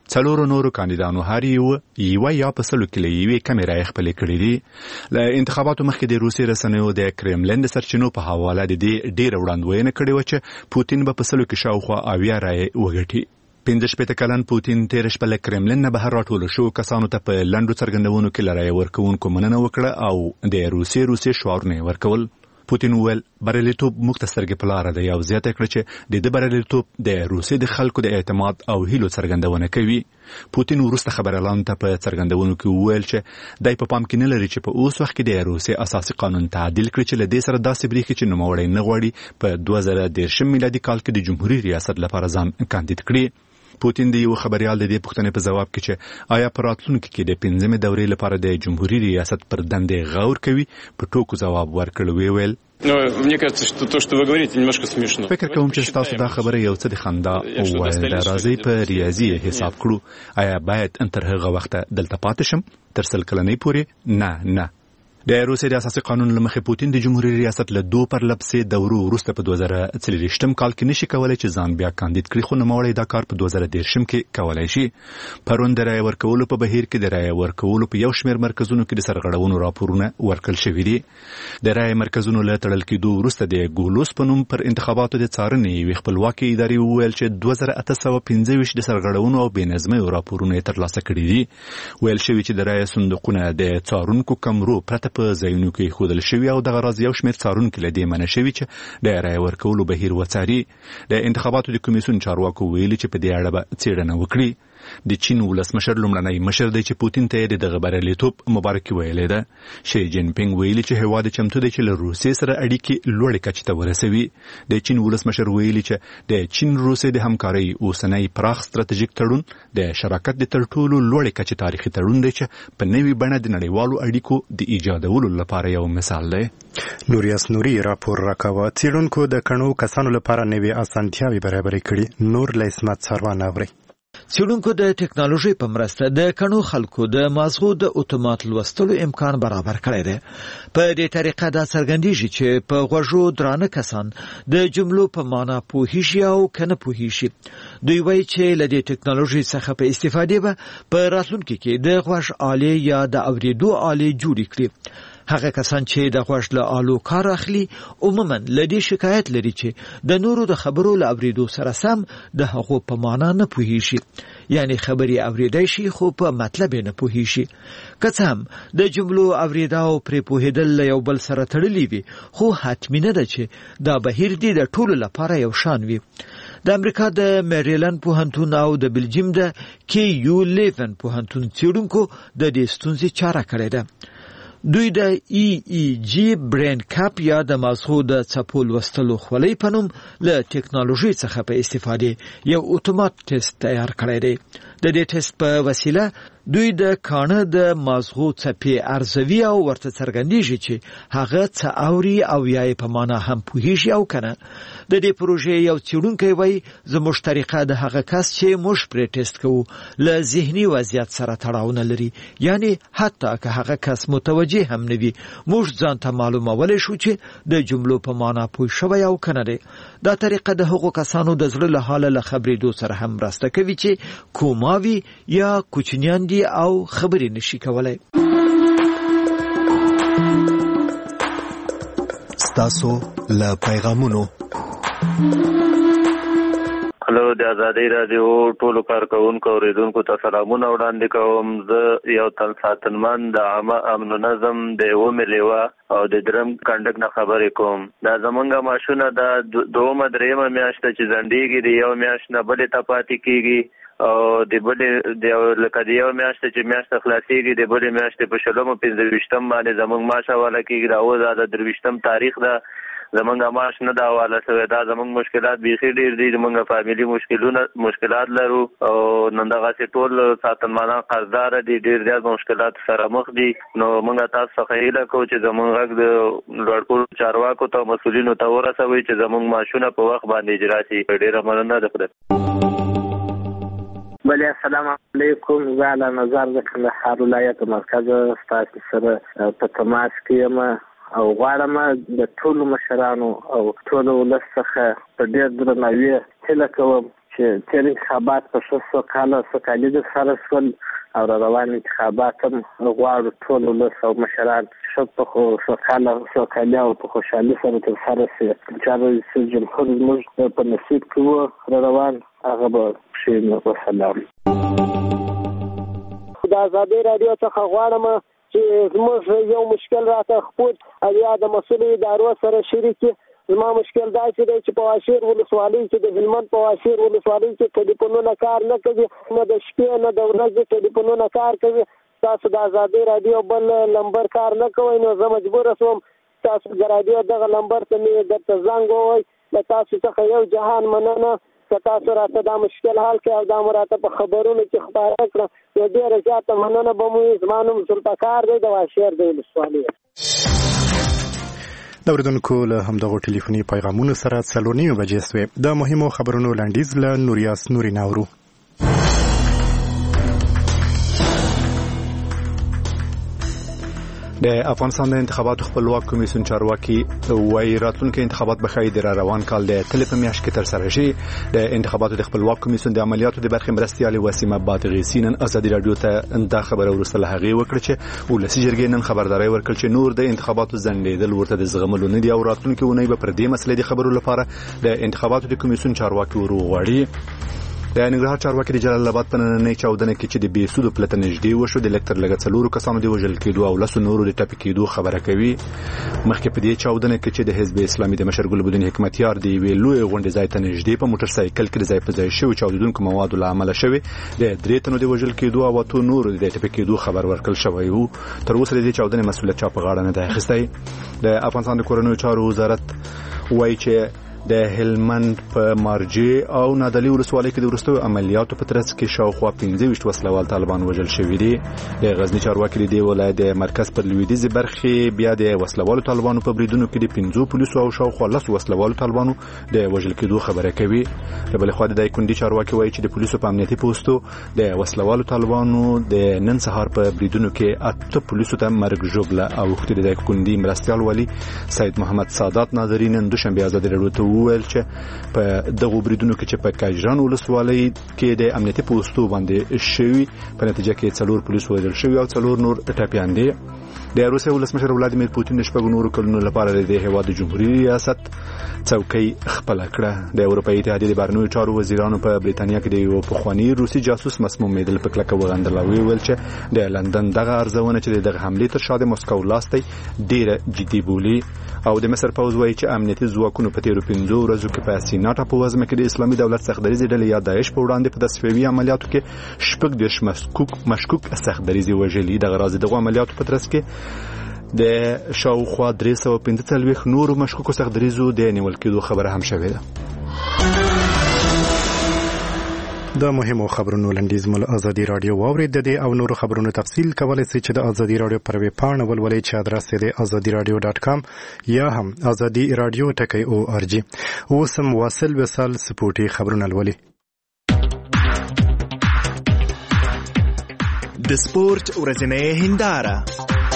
څلورو نورو کاندیدانو هر یو یا په سلو کې له یوې کمې رایې خپلې کړې دي. له انتخاباتو مخکې د روسي رسنیو د کرملین د سرچینو په حواله د دې ډېره وړاندوینه کړې وه چې پوتین به په سلو کې شاوخوا 80 رایې وګټي. 15 کلن پوتین تیر شپه له کرملین نه بهر راټول شو کسانو ته په لنډو څرګندونو کې لرای ورکوونکو مننه وکړه او د روسي شعارونه ورکول. پوتین ویل بریالیتوب موږ ته سترګې په لاره دی او زیاته کړه چې د بریالیتوب د روسي د خلکو د اعتماد او هیلو څرګندونه کوي. پوتین وروسته خبريالانو ته په څرګندونو کې ویل چې دای په پام کې نه لري چې په اوس وخت کې د روسي اساسي قانون تعدیل کړي چې له دې سره داسې بریښي چې نوموړی نه غواړي په 2013 میلادي کال کې د جمهوریت ریاست لپاره ځان کاندید کړي. پوتین د یو خبريال د دې پوښتنې په جواب کې چې آیا په راتلونکي کې د 15مې دورې لپاره د جمهوریت ریاست پر دندې غور کوي په ټوکو جواب ورکړ. ویل мне кажется, что то, что вы говорите, немножко смешно. فکر کوم چې تاسو دا خبره یو څه د خندا او راځي په ریاضي حساب کړو. آیا باید تر هغه وخت دلته پاتې شم تر 100 کلنۍ پورې؟ نه. د روسي د اساسي قانون لمخې پوتین د جمهوریت ریاست له 2 پرلپسې دورو وروسته په 2023 کال کې نشي کولای چې ځان بیا کاندید کړي، خو نوموړی دا کار په 2013 کې کولای شي. پرون د رای ورکولو په بهیر کې د رای ورکولو په یو شمېر مرکزونو کې د سرغړونو راپورونه ورکړل شوي دي. د رای مرکزونو له تړل کېدو وروسته د ګولوس په نوم پر انتخاباتو د څارنې یوې خپلواکې ادارې وویل چې 2825 د سرغړونو او بېنظمیو راپورونه یې ترلاسه کړي دي. ویل شوي چې د رای صندوقونه د څارونکو کمرو پرته په ځایونو کې ښودل شوي او دغه راز یو شمېر څارونکي له دې منع شوي چې د رای ورکولو بهیر وڅاري. د انتخاباتو د کمیسیون چارواکو ویلي چې په دې اړه به څېړنه وکړي. د چین ولسمشر لومړنی مشر دی چې پوتین ته د دغه بریالیتوب مبارکي ویلې ده. شي جین پینګ ویلي چې هیواد چمتو دی چې له روسیې سره اړیکې لوړې کچې ته ورسوي. د چین ولسمشر ویلي چې د چین روسیې د همکارۍ اوسنی پراخ ستراتیژیک تړون د شراکت د تر ټولو لوړې کچې تاریخي تړون دی چې په نوې بڼه د نړیوالو اړیکو د ایجادولو لپاره یو مثال دی. نوریاس نوري راپور راکاوه. څېړونکو د کڼو کسانو لپاره نوې اسانتیاوې برابرې کړي. نور له اسمت سروان اوري. څېړونکو د ټکنالوژي په مرسته د کڼو خلکو د مازغو د اتومات لوستلو امکان برابر کړی دی. په دې طریقه دا څرګندېږي چې په غوږو درانه کسان د جملو په معنا پوهیږي او کنه پوهیږي. دوی وایي چې له دې ټکنالوژي څخه په استفادې به په راتلونکي کې د غوږ آلې یا د اورېدو آلې جوړې کړي. هغه کسان چې د غوږ له آلو کار اخلي عموما له دې شکایت لري چې د نورو د خبرو له اورېدو سره سم د هغو په معنا نه پوهیږي. یعنی خبري اوریدای شي خو په مطلب نه پوهیږي. که څه هم د جملو اوریدا او پرې پوهېدل له یو بل سره تړلي وي، خو حتمی نه ده چې دا بهیر دی د ټولو لپاره یو شان وي. د امریکا د میریلند پوهنتون او د بلجیم د KU11 پوهنتون څېړونکو د دې ستونزې چاره کړې ده. دوی د EEG برین کاپ یا د مازغو د څپو لوستلو خولۍ په نوم له ټکنالوژي څخه په استفادې یو اتومات ټیسټ تیار کړی دی. د دې ټیسټ په وسیله دوی د کانه د مازغو څپې ارزوي او ورته څرګندېږي چې هغه څه اوري او یا په معنا هم پوهیږي او کنه. د دې پروژې یو څېړونکی وایي زموږ طریقه د هغه کس چې موږ پرې ټیسټ کوو له ذهني وضعیت سره تړاو نه لري. یعنی حتی که هغه کس متوجه هم نه وي، موږ ځان ته معلومولی شو چې د جملو په معنا پوه شوی او کنه دی. دا طریقه د هغو کسانو د زړه له حاله له خبرېدو سره هم مرسته کوي چې کوماوي یا کوچنیان دي او خبرې نشي کولای. ستاسو له پیغامونو هلو د ازادۍ راډیو ټولو کارکوونکو اورېدونکو ته سلامونه وړاندې کوم. زه یو تن ساتنمن د عامه امن و نظم د 2مې لیوه او د درم کنډک نه خبرې کوم. دا زمونږ ماشونه د 2مه 3مه میاشته چې ځنډېږي، د یو میاشت نه بلې ته پاتې کېږي او د بلې لکه د یو میاشته چې میاشته خلاصېږي د بلې میاشتې په 25 باندې زمونږ معاش حواله کېږي. دا اوس د 23 تاریخ ده، زمونږ معاش نه دا حواله شوی. دا زمونږ مشکلات بیخي ډېر دي. زمونږ فامیلي مشکلات لرو او نن دغسې ټول ساتنمانان قرضداره دي، ډېر زیات مشکلات سره مخ دي. نو موږ تاسو څخه هیله کوو چې زمونږ غږ د لوړپوړو چارواکو ته مسؤلینو ته ورسوئ چې زمونږ معاشونه په وخت باندې اجرا شي. ډېره مننه د خدای. بله السلام علیکم. زه علی نظر د کندهار ولایت مرکز ستاسو سره په تماس کې یم او غواړم د ټولو مشرانو او ټولو ولس څخه په ډېر درناوي هیله کوم چې تیر انتخابات په ښه سوکالي د سره شول او روان انتخابات هم غواړو ټول ولس او مشران ښه په سوکالي او په خوشحالي سره ترسره شي. چې رئیس جمهور زموږ په نصیب کې و روان هغه به کښېني. وسلام. د ازادي راډیو څخه غواړم چې زموږ یو مشکل راته خپور او یا د مسؤلو ادارو سره شریک. زما مشکل دا دی چې په واشیر ولسوالۍ کې د هلمند په واشیر ولسوالۍ کې ټلیفونونه کار نه کوي، نه د شپې نه د ورځې ټلیفونونه کار کوي. تاسو د ازادي راډیو بل نمبر کار نه کوئ، نو زه مجبوره شوم تاسو د راډیو دغه نمبر ته مې درته زنګ ووایي. له تاسو څخه یو جهان مننه چې تاسو راته دا مشکل حل کړئ او دا مو راته په خبرونو کې خپاره کړه. نو ډېره زیاته مننه به مو وي. زما نوم ذوالفقار دی، د واشیر د ولسوالۍ. د اوریدونکو له همدغو ټلیفوني پیغامونو سره 4:30 بجې سوې. د مهمو خبرونو لنډیز له نوریاس نوري ناورو. د افغانستان د انتخاباتو خپلواک کمیسیون چارواکي وايي راتلونکي انتخابات به ښایي د روان کال د تل په میاشت کې تر سره شي. د انتخاباتو د خپلواک کمیسیون د عملیاتو د برخې مرستیالې وسیمه بادغي سینن ازادي رادیو ته دا خبره ورسله هغه وکړه چې ولسی جرګې نن خبرداري ورکړ چې نور د انتخاباتو ځنډېدل ورته د زغملو نه دی او راتلونکي ونی به پر دې مسلې د خبرو لپاره د انتخاباتو د کمیسیون چارواکي وروغواړي. د ننګرهار چارواکي د جلال آباد په نننۍ چاودنه کې چې د بیسودو پلته نږدې وشو د لکتر لګ 4 کسانو د وژل کېدو او لسو نورو د ټپي کېدو خبره کوي. مخکې په دې چاودنه کې چې د حزب اسلامي د مشر ګلبدین حکمتیار دی ویلو غونډې ځای ته نږدې په موټر سایکل کې ځای په ځای شوی چاودونکو موادو له عمله شوی د 3 تنو د وژل کېدو او 2 نورو د ټپي کېدو خبر ورکړل شوی وو. تر اوسه د چاودنې مسؤلیت چا په غاړه نه دی اخیستی. د افغانستان د کورنیو چارو وزارت وایي چې د هلمند په مارجې او نادعلي ولسوالۍ کې د وروستیو عملیاتو په ترڅ کې شاوخوا 15 وسلوال طالبان وژل شوي دي. د غزنی چارواکي د ولایت د مرکز پر لویدیځ برخې بیا د وسلوالو طالبانو په بریدونو کې د 15 پولیسو او شاوخوا 10 وسلوالو طالبانو د وژل کېدو خبره کوي. د بل خوا د دایکندي چارواکي وایي چې د پولیسو په امنیتي پوسټو د وسلوالو طالبانو د نن سهار په بریدونو کې 8 پولیسو ته مرګ ژوبله او وخت د دایکندي مرستيال والی سید محمد سادات ناظرین نن دوشنبه ازادي راډیو ته وویل چې په دغه بریدونو کې چې په کاجران ولسوالۍ کې د امنیتي پوسټو باندې شوی په نتیجه کې 4 پولیس وژل شوی او 4 نور ټپیان دي. د روسیې ولسمشر ولادیمیر پوتین د شپږ نورو کلونو لپاره د هیواد جمهوریت ریاست څوکۍ خپل کړه. د اروپאי اتحادیې د بهرنیو چارو وزیرانو په بریتانیا کې د یو پخوانی روسي جاسوس مسموم میدل په کلکه وغندل او ویل چې د لندن دغه ارزونه چې دغه حمله تر شا د مسکو لاستي ډیره جدي بولي. او د مصر پوز وایي چې امنیتي ځواکونو په تیرو 15 ورځو کې په سینا ټاپووزمه کې د اسلامي دولت سختدریزي ډلې یا داعش په وړاندې په تصفیوي عملیاتو کې شپږ مشکوک سختدریزي وژلي. د غراض دغه عملیاتو په ترڅ کې د شاوخوا 345 نورو مشکوکو سختدریزو د نیول کېدو خبره هم شوې ده. د مهمو خبرونو لنډیز مل ازادي رادیو واورید. د دې او نورو خبرونو تفصیل کولای شئ چې د ازادي رادیو پر ویب پاڼه ولولئ چې ادرس یې د azadiradio.com یا هم azadiradio.org. اوسم واصل وصل سپورتي خبرونه لولئ. د سپورت ورځنۍ هنداره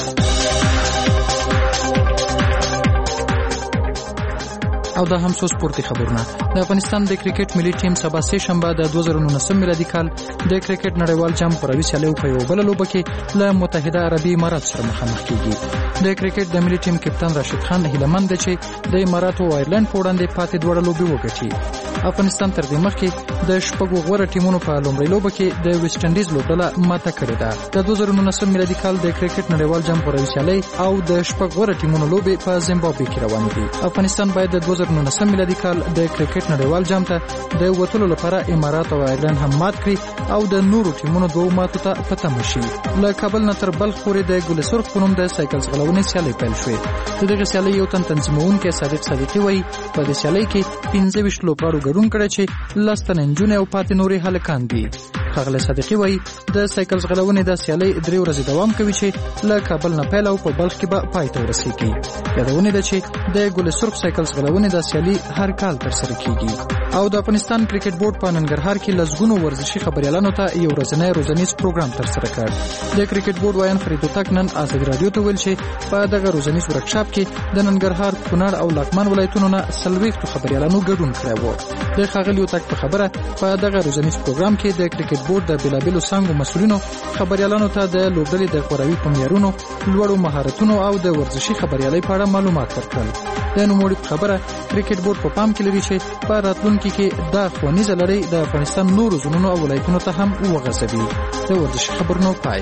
او دا هم څو سپورتي خبرونه. د افغانستان د کرکټ ملي ټیم سبا سه شنبه د 2019 میلادي کال د کرکټ نړیوال جام پروي سیالیو په یو بل لوبه کې له متحده عربي امارات سره مخامخ کیږي. د کرکټ د ملي ټیم کپتان راشد خان هیلمند دی چې د امارات او ایرلند په وړاندې پاتې دوړه لوبي وګټي. افغانستان تر دې مخکې د شپږو غوړه ټیمونو په لومړۍ لوبه کې د ویسټ انډیز لوبډله ماته کړې ده. د 2019 میلادي کال د کرکټ نړیوال جام پروي سیالي او د شپږ غوړه ټیمونو لوبي په زیمبابوې کې روانې دي. افغانستان باید د 2019 میلادي کال د کرکټ نړیوال جام ته د وټلو لپاره امارات او ایرلند هم مات کړي او د نورو ټیمونو دوه ماتو ته پته مشي. له کابل نه تر بلخ پورې د ګلسرخ په نوم د سایکل ځغلونې سیالي پیل شوې. د دغه سیالي یو تنظیمونکي صادق صادقي وایي په دې سیالي کې 15 لوبغاړو ګډون کړی چې لستن انجونه او پاتې نورې هلکان دي. ښاغلی صدیقي وایي د سایکل ځغلونې د سیالۍ 3 ورځې دوام کوي چې له کابل نه پیل او په بلخ کې به پای ته ورسیږي. یادونه ده چې د ګل سرخ سایکل ځغلونې د سیالۍ هر کال ترسره کیږي. او د افغانستان کرکټ بورډ په ننګرهار کې لزګونو ورزشي خبريالانو ته یو ورځنی روزنیز پروګرام ترسره کړ. د کرکټ بورډ وایان فرید الطاق نن آزاد رادیو ته ویل چې په دغه روزنیز ورکشاپ کې د ننګرهار، کونړ او لغمان ولایتونو نه 40 خبريالانو ګډون کړی و. د ښاغلي الطاق په خبره په دغه روزنیز پروګرام کې د کرکټ بورډ د بیلابیلو څانګو مسؤلینو خبريالانو ته د لوبډلې د غوړاوي په معیارونو، لوړو مهارتونو او د ورزشي خبريالۍ په اړه معلومات ورکړل. د نوموړي په خبره کرکټ بورډ په پام کې لري چې په راتلونکي کې د ښوونیزه لړۍ د افغانستان نورو زونونو او ولایتونو ته هم وغځوي. د ورزشي خبرونو پای.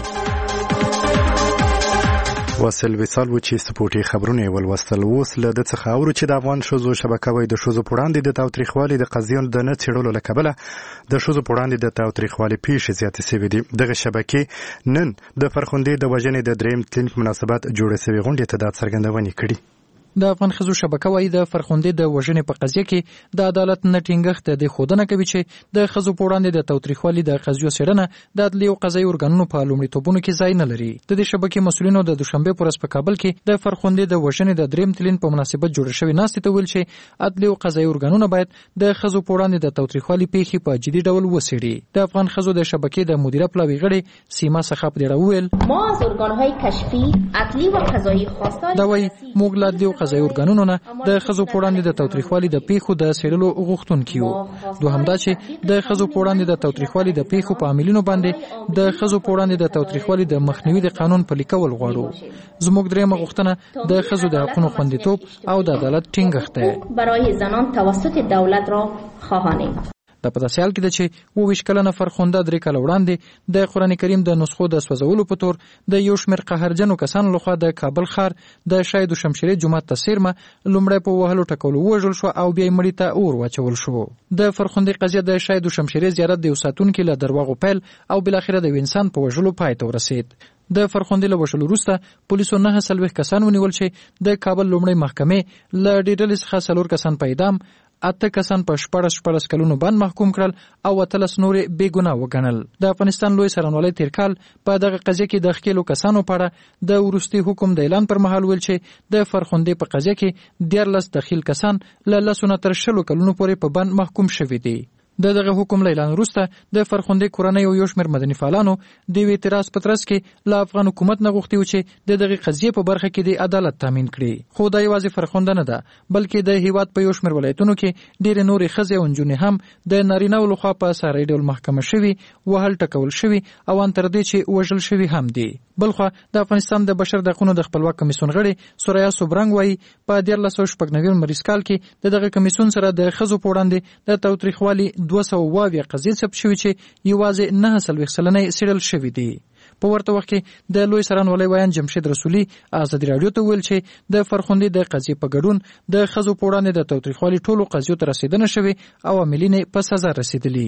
واصل وصال و چې سپورټي خبرونه ولوستل. اوس له د څخه اورو چې د افغان ښځو شبکه وای د ښځو په وړاندې د تاوتریخوالي د قضیو د نه څېړلو له کبله د ښځو په وړاندې د تاوتریخوالي پیښې زیاتې شوې دي. دغه شبکې نن د فرخندې د وژنې د دریم تلین په مناسبت جوړه شوې غونډې ته د څرګندونې کړې. د افغان ښځو شبکه وایي د فرخندې د وژنې په قضیه کې د عدالت نه ټینګښت د ښودنه کوي چې د ښځو په وړاندې د تاوتریخوالي د قضیو څېړنه د عدلي او قضایي ارګانونو په لومړیتوبونو کې ځای نه لري. د دې شبکې مسؤلینو د دوشنبه په ورځ په کابل کې د فرخندې د وژنې د دریم تلین په مناسبت جوړ شوی ناستې ته ویل چې عدلي او قضایي ارګانونه باید د ښځو په وړاندې د تاوتریخوالي پیښې په جدي ډول وڅېړي. د افغان ښځو د شبکې د مدیره پلاوي غړي سیما سخاپ دیره وویل ما از ارګان‌های کشفی عدلی و قضایی خواستار دا وایي موږ له عدلي او قضایي ارګانونو نه د ښځو په وړاندې د تاوتریخوالي د پیښو د څېړلو غوښتونکي یو. دوهم دا چې د ښځو په وړاندې د تاوتریخوالي د پیښو په عاملینو باندې د ښځو په وړاندې د تاوتریخوالي د مخنیوي د قانون پلي کول غواړو. زموږ درېیمه غوښتنه د ښځو د حقونو خوندیتوب او د عدالت ټینګښت دی. برای زنان توسط دولت را خواهانیم. د په داسې حال کې ده چې 22 کلنه فرخنده 3 کاله وړاندې د قرآن کریم د نسخو د سوځولو په تور د یو شمېر قهرجنو کسانو لخوا د کابل ښار د شاهد شمشیرې جومات ته څیرمه لومړی په وهلو ټکولو ووژل شو او بیا یې مړي ته اور واچول شو. د فرخندې قضیه د شاهد شمشیرې زیارت د یو ساتونکي له درواغو پیل او بالاخره د انسان په وژلو پای ته ورسید. د فرخندې له وژلو وروسته پولیسو 49 کسان ونیول چې د کابل لومړۍ محکمې له ډېرې څخه 4 کسان په اعدام، 8 کسان په 14 کلونو باندې محکوم کړل او 13 نور بې ګناه وګڼل. د افغانستان لوی څارنوالۍ تیر کال په دغه قضیه کې د ښکېلو کسانو په اړه د وروستي حکم د اعلان پر مهال ویل چې د فرخندې په قضیه کې 14 دخیل کسان له 10 تر 20 کلونو پورې په بند محکوم شوي دي. دغه حکم له اعلان وروسته د فرخندې کورنۍ او یو شمېر مدني فعالانو د اعتراض په ترڅ کې له افغان حکومت نه غوښتي و چې د دغه قضیې په برخه کې د عدالت تامین کړي. خو دا یوازې فرخنده نه ده بلکې د هیواد په یو شمېر ولایتونو کې ډېرې نورې ښځې او نجونې هم د نارینه‌و لخوا په ساري ډول محکمه شوي، وهل ټکول شوي او ان تر دې چې وژل شوي هم دي. بلخوا د افغانستان د بشر د حقوقو د خپلواک کمیسیون غړي سوریا سوبرنګ وایي په 1999 مریض کال کې دغه کمیسیون سره د ښځو په وړاندې د تاوتریخوالي 200 قضیې ثبت شوي چې یوازې 49 سلنه څېړل شوي دي. په ورته وخت کې د لوی څارنوالۍ ویان جمشید رسولي آزادي رادیو ته ویل چې د فرخندې د قضیې په ګډون د ښځو په وړاندې د تاوتریخوالي ټولو قضیو ته رسیدنه شوې او عاملین په سزا رسیدلي.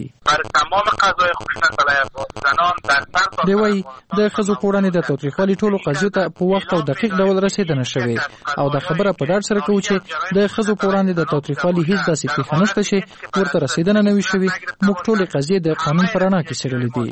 دی وایي د ښځو په وړاندې د تاوتریخوالي ټولو قضیو ته په وخت او دقیق ډول رسیدنه شوې او دا خبره په ډاډ سره کوو چې د ښځو په وړاندې د تاوتریخوالي هیڅ داسې پیښه نشته چې ورته رسیدنه نه وي شوې. موږ ټولې قضیې د قانون په رڼا کې څېړلې دي.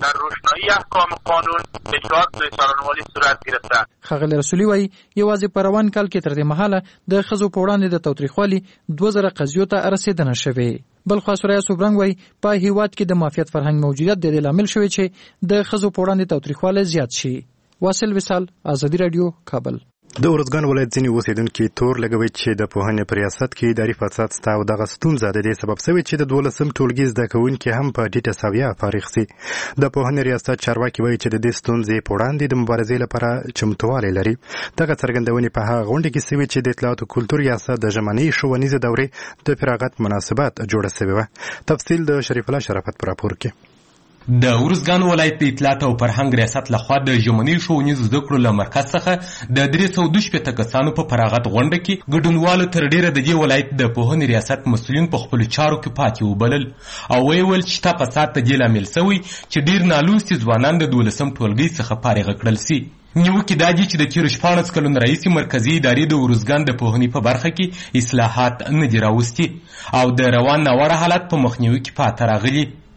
ښاغلی رسولي وایي یوازې په روان کال کې تر دې مهاله د ښځو په وړاندې د تاوتریخوالي 2000 قضیو ته رسیدنه شوې. بلخوا سوریا سوبرنګ وایي په هیواد کې د مافیات فرهنګ موجودیت د دې لامل شوی چې د ښځو په وړاندې تاوتریخوالی زیات شي. واصل وصال، آزادي رادیو، کابل. د ارزګان ولایت ځینې اوسیدونکي تور لګوي چې د پوهنې په ریاست کې اداري فساد شته او دغه ستونزه د دې سبب شوې چې د 12م ټولګي زده کوونکي هم په ټیټه سویه فارغ شي. د پوهنې ریاست چارواکي وایي چې د دې ستونزې په وړاندې د مبارزې لپاره چمتووالی لري. دغه څرګندونې په هغه غونډه کې شوې چې د اطلاعات او کلتور ریاست د ژمنۍ ښوونیزې دورې د فراغت مناسبت جوړه شوې وه. تفصیل د شریف الله شرافت په راپور کې. د ارزګان ولایت د اطلاعات او فرهنګ ریاست لخوا د ژمنۍ ښوونیزو زده کړو له مرکز څخه د 312 کسانو په فراغت غونډه کې ګډونوالو تر ډیره د دې ولایت د پوهنې ریاست مسؤلین په خپلو چارو کې پاتې وبلل او ویل چې شته فساد ته دې لامل شوی چې ډیر نالوستي ځوانان د 12م ټولګي څخه فارغ کړل شي. نیوکې دا دي چې د تېرو 14 کلونو راهیسې مرکزي ادارې د ارزګان د پوهنې په برخه کې اصلاحات نه دي راوستي او د روان ناوړه حالت په مخنیوي کې پاتې راغلي.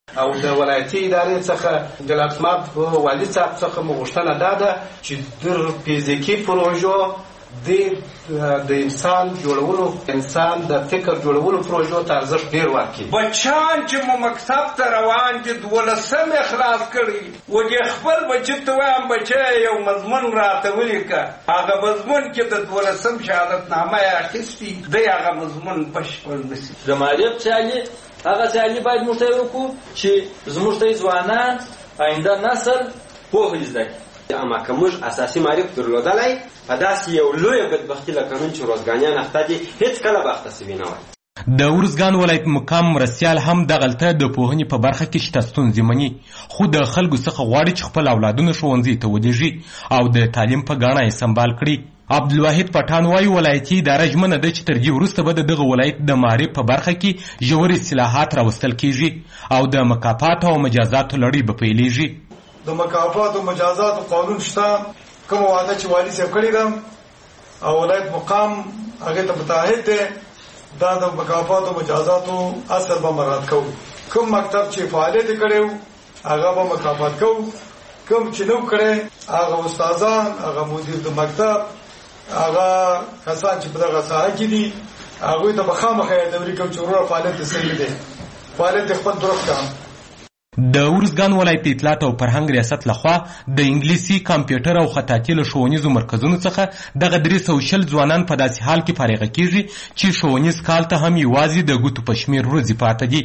او د ولایتي ادارې څخه د لاسمات والي صاحب څخه مغوښتنه ده چې د فزیکي پروژو د انسان جوړولو انسان د فکر جوړولو پروژو ته ارزښت ډیر ورکړي. بچان چې مو مکتب ته روان دي 12 اخلاص کړي و دې خپل بچی ته وایم بچی یو مضمون راته ولیکه هغه مضمون کې د 12 شهادت نامه یې اخیستي دی هغه مضمون بشپړ نشي. د مالیات سیالي هغه سیالي باید موږ ته وکړو چې زموږ ته ځوانان آینده نسل پوهه زده کړي. اما که موږ اساسي معرف درلودلای په داسې یو لوی بدبختي لکه نن چې روزګانیان اخته دي هیڅ کله به اخته سوي نه وای. د ارزګان ولایت مقام مرستیال هم دغلته د پوهنې په برخه کې شته ستونزې مني خو د خلکو څخه غواړي چې خپل اولادونه ښوونځي ته ولېږي او د تعلیم په ګاڼه یې سمبال کړي. عبدالواحد پټان وایي ولایتي اداره ژمنه ده چې تر دې وروسته به د دغه ولایت د معرف په برخه کې ژور اصلاحات راوستل کیږي او د مکافاتو او مجازاتو لړۍ به پیلېږي. د مکافاتو مجازاتو قانون شته کوم وعده چې والی صاحب کړی ده او ولایت مقام هغه ته متعهد ده دا د مکافاتو مجازاتو اصل به مراعات کوو. کوم مکتب چې فعالیت کړو هغه به مکافات کوو کوم چې نو کړي هغه استادان هغه مدیر د مکتب هغه کسان چې په دغه ساحه کې دي هغه ته بخامخه د امریکا چورو فعالیت صحیح دي فعالیت خپل درست کړه. د ارزګان ولایت اطلاعات او فرهنګ ریاست لخوا د انګلیسي کمپیوټر او خطاطي له ښوونیزو مرکزونو څخه دغه 300 ځوانان په داسې حال کې فارغ کیږي چې ښوونیز کال ته هم یوازې د ګوتو په شمیر ورځې پاته دي.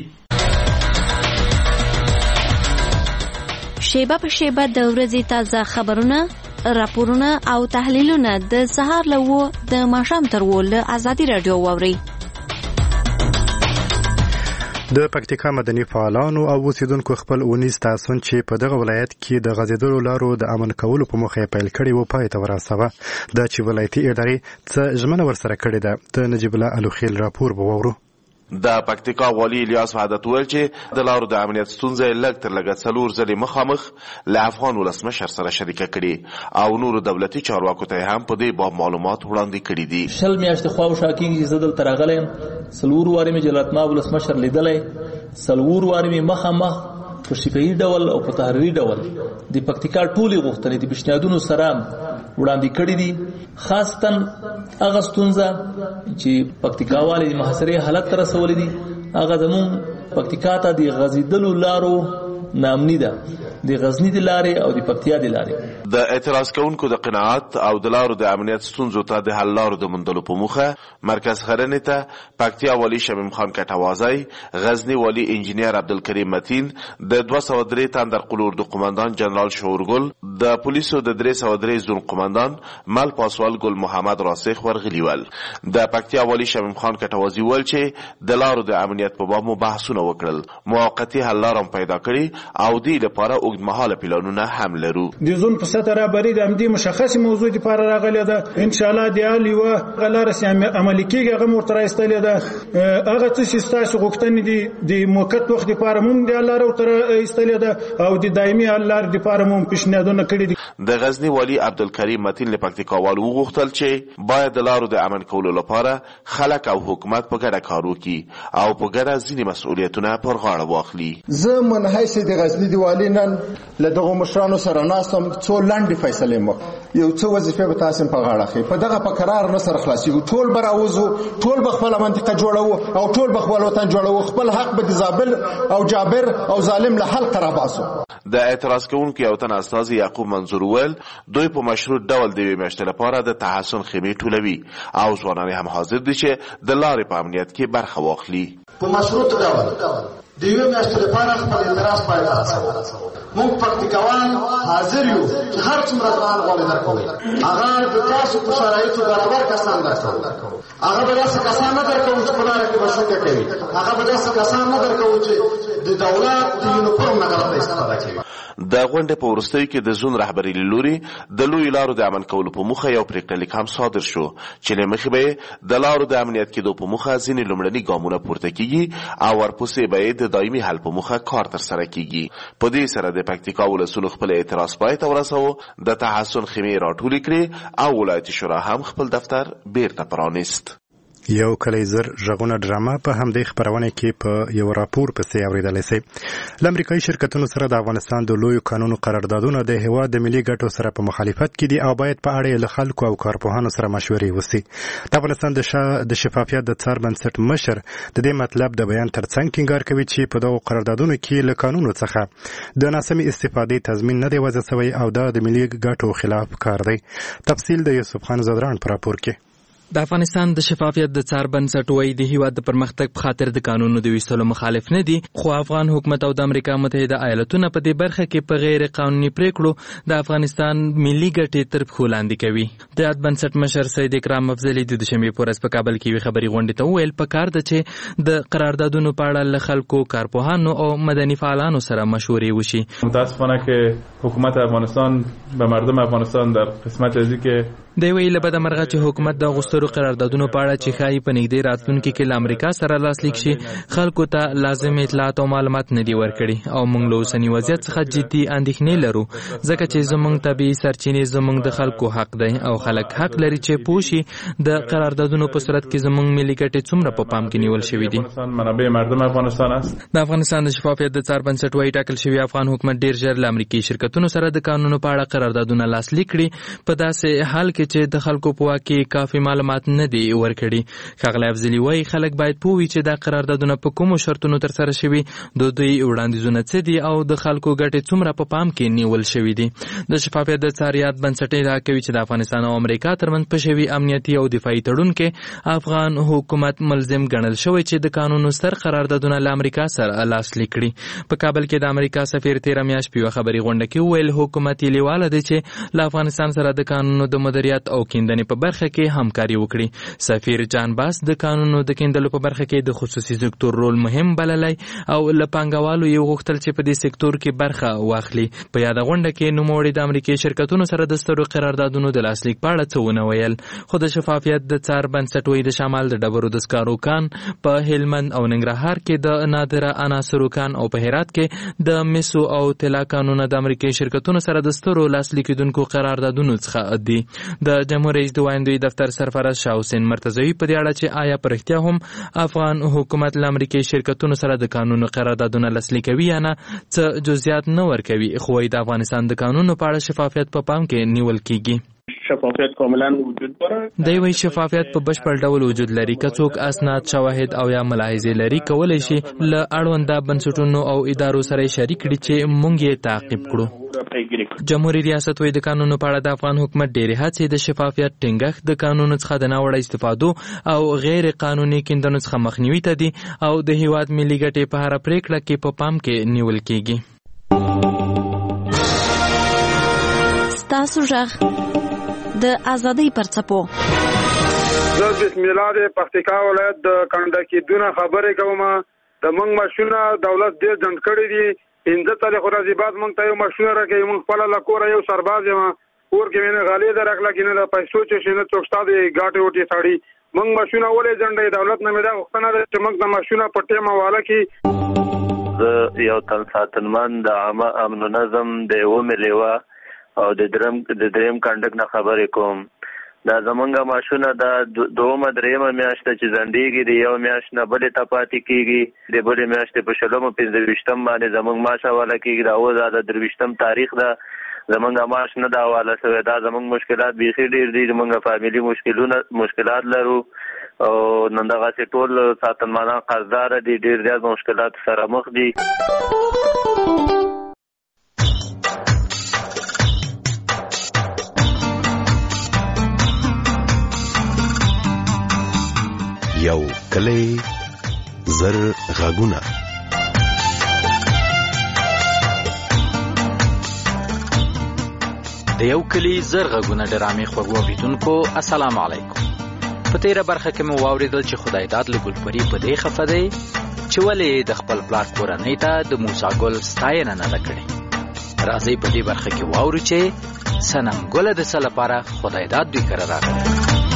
شیبه په شیبه د ورځې تازه خبرونه راپورونه او تحلیلونه د سهار له 9 د ماښام تر 10 له ازادي رادیو واورئ. د پکتیکا مدني فعالانو او اوسیدونکو خپل اونیز تعصب چې په دغه ولایت کې د غځېدلو لارو د امن کولو په موخه پیل کړی و پای ته ورسوه. د چې ولایتي ادارې څه ژمنه ورسره کړې ده د نجیب الله الوخیل راپور به واورو. د پکتیکا والی الیاس وحدت ویل چې د لارو د امنیت ستونزې لږ تر لږه 4 ځلې مخامخ له افغان ولسمشر سره شریکه کړي او نورو دولتي چارواکو ته هم په دې باب معلومات وړاندې کړي دي. شل میاشتې خواوشا کېږي چې زه دلته راغلی یم 4 وارې مې جلالتمآب ولسمشر لیدلی 4 وارې مې مخامخ په شفاهي ډول او په تحریري ډول د پکتیکا ټولې غوښتنې د پیشنهادونو سره وړاندې کړي دي. خاصتاً هغه ستونزه چې پکتیکاوالې د محاصرې حالت ته رسولې دي هغه زموږ پکتیکا ته د غځېدلو لارو نامني ده د غزنی د لارې او د پکتیا د لارې. د اعتراض کوونکو د قناعت او د لارو د امنیت ستونزو ته د حل لارو د موندلو په موخه مرکز خرنې ته پکتیا والی شمیم خان کټوازی، غزنی والی انجینیر عبدالکریم متین، د 203 تندر قلور د قماندان جنرال شعورګل، د پولیسو د 303 زون قماندان مل پاسوال ګل محمد راسخ ورغلي ول. د پکتیا والی شمیم خان کټوازی ول چې د لارو د امنیت په باب مو بحثونه وکړل، موقتی حل لارم پیدا کړي او دې لپاره اوږدمهاله پلانونه هم لرو. د زون په سطح رهبري د همدې مشخص موضوع لپاره راغلې ده. ان شاء الله د الیوه غلار سم عملي کېږي هغه مرترا استلې ده. هغه څه چې تاسو غوښتنې دي د موقت وخت لپاره مونږ د الله او تر استلې ده او د دایمي الله لپاره مونږ پیشنهادونه کړی دي. د غزنی والی عبدالکریم متین له پکتیکاوالو وغوښتل چې باید د لارو د امن کولو لپاره خلک او حکومت په ګډه کار وکړي او په ګډه ځینې مسؤلیتونه پر غاړه واخلي. زه من حیث د غزنی دی والی نن له دغه مشرانو سره ناستم څو لاندې فیصله مو یو څه وظیفه به تاسو په غاړه خې په دغه په قرار نه سره خلاصيږي. ټول براوزو ټول بخپل منطقه جوړو او ټول بخپل وطن جوړو خپل حق به زابل او جابر او ظالم له حل قراباسو. د اعتراض کوونکو یو تن استاد یعقوب منظور ول دوی په مشروط ډول د میاشتې لپاره د تحسن خیمه ټولوي او ځوانان هم حاضر دي چې د لارې په امنیت کې برخه واخلي. په مشروط ډول د یو میاشتې لپاره خپل اعتراض پای ته رسوي. موږ پکتیکاوان حاضر یو چې هر څومره ځوان غواړي درکوي هغه د تاسو په شرایطو برابر کسان درکوي. هغه به داسې کسان نه درکوي چې په لاره کې بشوکه کوي. هغه به داسې کسان نه درکوي چې د دولت د یونیفورم نه غلطه استفاده کوي. د غونډې په وروستیو کې د زون رهبري له لوري د لوی لارو د امن کولو په موخه یو پریکړه لیک هم صادر شو چې له مخې به د لارو د امنیت کېدو په موخه ځینې لومړني ګامونه پورته کیږي او ورپسې به د دایمي حل په موخه کار ترسره کیږي. په دې سره د پکتیکا ولسونو خپل اعتراض پای ته ورساوه، د تحسن خیمې راټولې کړې او ولایتي شورا هم خپل دفتر بیرته پرانیست. یو کلی زر ژغونه ډرامه په همدې خبرونه کې په یو راپور پسې اوریدلای شي. له امریکایي شرکتونو سره د افغانستان د لویو قانونو قراردادونه د هیواد د ملي ګټو سره په مخالفت کې دي او باید په اړه له خلکو او کارپوهانو سره مشورې وشي. د افغانستان د شفافیت د څار بنسټ مشر د دې مطلب د بیان ترڅنګ ټینګار کوي چې په دغو قراردادونو کې له قانونو څخه د ناسمې استفادې تضمین نه دی وضع شوی او دا د ملي ګټو خلاف کار دی. تفصیل د یوسف خان زدران په راپور کې. د افغانستان د شفافیت د څار بنسټ وایي د هیواد د پرمختګ په خاطر د قانونو د ویستلو مخالف نه دي، خو افغان حکومت او د امریکا متحده ایالاتونه په دې برخه کې په غیر قانوني پریکړو د افغانستان ملي ګټې تر پښو لاندې کوي. د یاد بنسټ مشر سید اکرام افضلي د دوشنبې په ورځ په کابل کې یوې خبري غونډې ته وویل پکار ده چې د قراردادونو په اړه له خلکو، کارپوهانو او مدني فعالانو سره مشورې وشي. متاسفانه که حکومت افغانستان به مردم افغانستان در قسمت ازی که دی وی له بده مرغه چې حکومت د غوښتلو قراردادونو په اړه چې ښایي په نږدې راتلونکي کې له امریکا سره لاسلیک شي خلکو ته لازم اطلاعات او معلومات نه دي ورکړي او موږ له اوسني وضعیت څخه جدي اندېښنې لرو ځکه چې زموږ طبیعي سرچینې زموږ د خلکو حق دی او خلک حق لري چې پوه شي د قراردادونو په صورت کې زموږ ملي ګټې څومره په پام کې نیول شوي دي. منابع مردم افغانستان است. د افغانستان د شفافیت د څار بنسټ وایي ټاکل شوی افغان حکومت ډیر ژر له امریکایي شرکتونو سره د قانونو په اړه قراردادونه لاسلیک کړي په داسې حال کې چې د خلکو په واک کې کافي معلومات نه دي ورکړي. ښاغلی افضلي وایي خلک باید پوه وي چې دا قراردادونه په کومو شرطونو ترسره شوي، د دوی وړاندیزونه څه دي او د خلکو ګټې څومره په پام کې نیول شوي دي. د شفافیت د څاریات بنسټ ادعا کوي چې د افغانستان او امریکا ترمنځ په شوي امنیتي او دفاعي تړون کې افغان حکومت ملزم ګڼل شوی چې د قانونو ستر قراردادونه له امریکا سره لاسلیک کړي. په کابل کې د امریکا سفیر تیره میاشت په یوه خبري غونډه کې وویل حکومت یې لیواله دی چې له افغانستان سره د قانونو د مدیریت او کیندنې په برخه کې همکاري وکړي. سفیر جان باس د قانونو د کیندلو په برخه کې د خصوصي سکتور رول مهم بللی او له پانګوالو یې وغوښتل چې په دې سکتور کې برخه واخلي. په یاده غونډه کې نوموړي د امریکایي شرکتونو سره د سترو قراردادونو د لاسلیک په اړه څه ونه ویل، خو د شفافیت د څار بنسټ وایي د شمال د ډبرو د سکارو کان په هلمند او ننګرهار کې د نادره عناصرو کان او په هرات کې د مسو او طلا کانونه د امریکایي شرکتونو سره د سترو لاسلیکیدونکو قراردادونو څخه دي. د جمهور رئیس د وایندوی دفتر سرپرست شاه حسین مرتضوی په دې اړه چې آیا په رښتیا هم افغان حکومت له امریکایي شرکتونو سره د قانونو قراردادونه لاسلیکوي یا نه څه جزئیات نه ورکوي، خو د افغانستان د قانونو په اړه شفافیت په پام کې نیول کیږي. شفافیت کاملا وجود داره. دی وایي شفافیت په بشپړ ډول وجود لري. که څوک اسناد، شواهد او یا ملاحظې لري کولی شي له اړونده بنسټونو او ادارو سره شریک کړي چې موږ یې تعقیب کړو. جمهوریت ریاست وایي د قانونو په اړه د افغان حکومت ډېرې هڅې د شفافیت ټینګښت، د قانونو څخه د ناوړه استفادو او غیر قانوني کیندنو څخه مخنیوي ته دي او د هیواد ملي ګټې په هره پریکړه کې په پام کې نیول کیږي. ستاسو غږ د ازادۍ پرڅپو. زه بسم الله د پکتیکا ولایت د کنډکی دونه خبرې کوم. د موږ ماشونه دولت ډېر ځنډ کړی دي. 15 تاریخ ورځې بعد موږ ته یو ماشونه راکوي. موږ خپله له کوره یو سرباز یم، کور کې مې نه غالۍ ده راکړه کې نه د پیسو چې شي نه څوک شته د ګاټې وټې سړي. موږ ماشونه ولې ځنډوي؟ دولت نه مې دا غوښتنه ده چې موږ د ماشونه په ټیم حواله کړي. زه یو تن ساتنمن د عامه امن و نظم د 1 لیوه او د دریم کنډک نه خبرې کوم. دا زمونږ ماشونه د 2-3 میاشته چې ځنډېږي، د یو میاشت نه بلې ته پاتې کېږي، د بلې میاشتې په 25 باندې زمونږ معاش حواله کېږي. دا اوس د 23 تاریخ ده، زمونږ معاش نه ده حواله شوی. دا زمونږ مشکلات بیخي ډېر دي. زمونږ فامیلي مشکلات لرو او نن دغسې ټول ساتنمانان قرضداره دي، ډېر زیات مشکلات سره مخ دي. یو کلی زر غږونه. د یو کلی زر غږونه ډرامې خوږو اوریدونکو السلام علیکم. په تیره برخه کې مو واوریدل چې خدای داد له ګلپری په دې خفه دی چې ولې د خپل پلار کورنۍ ته د موسی ګل ستاینه نه ده کړې. راځئ په دې برخه کې واورو چې صنم ګله د څه لپاره خدای داد دوی کره راغلی.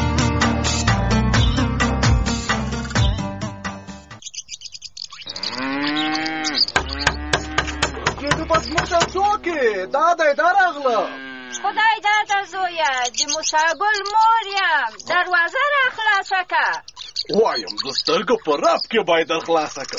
خدای داده زویه د موسی ګل مور یم، دروازه را خلاصه که. وایم د سترګو په رپ کې باید خلاصه کړم.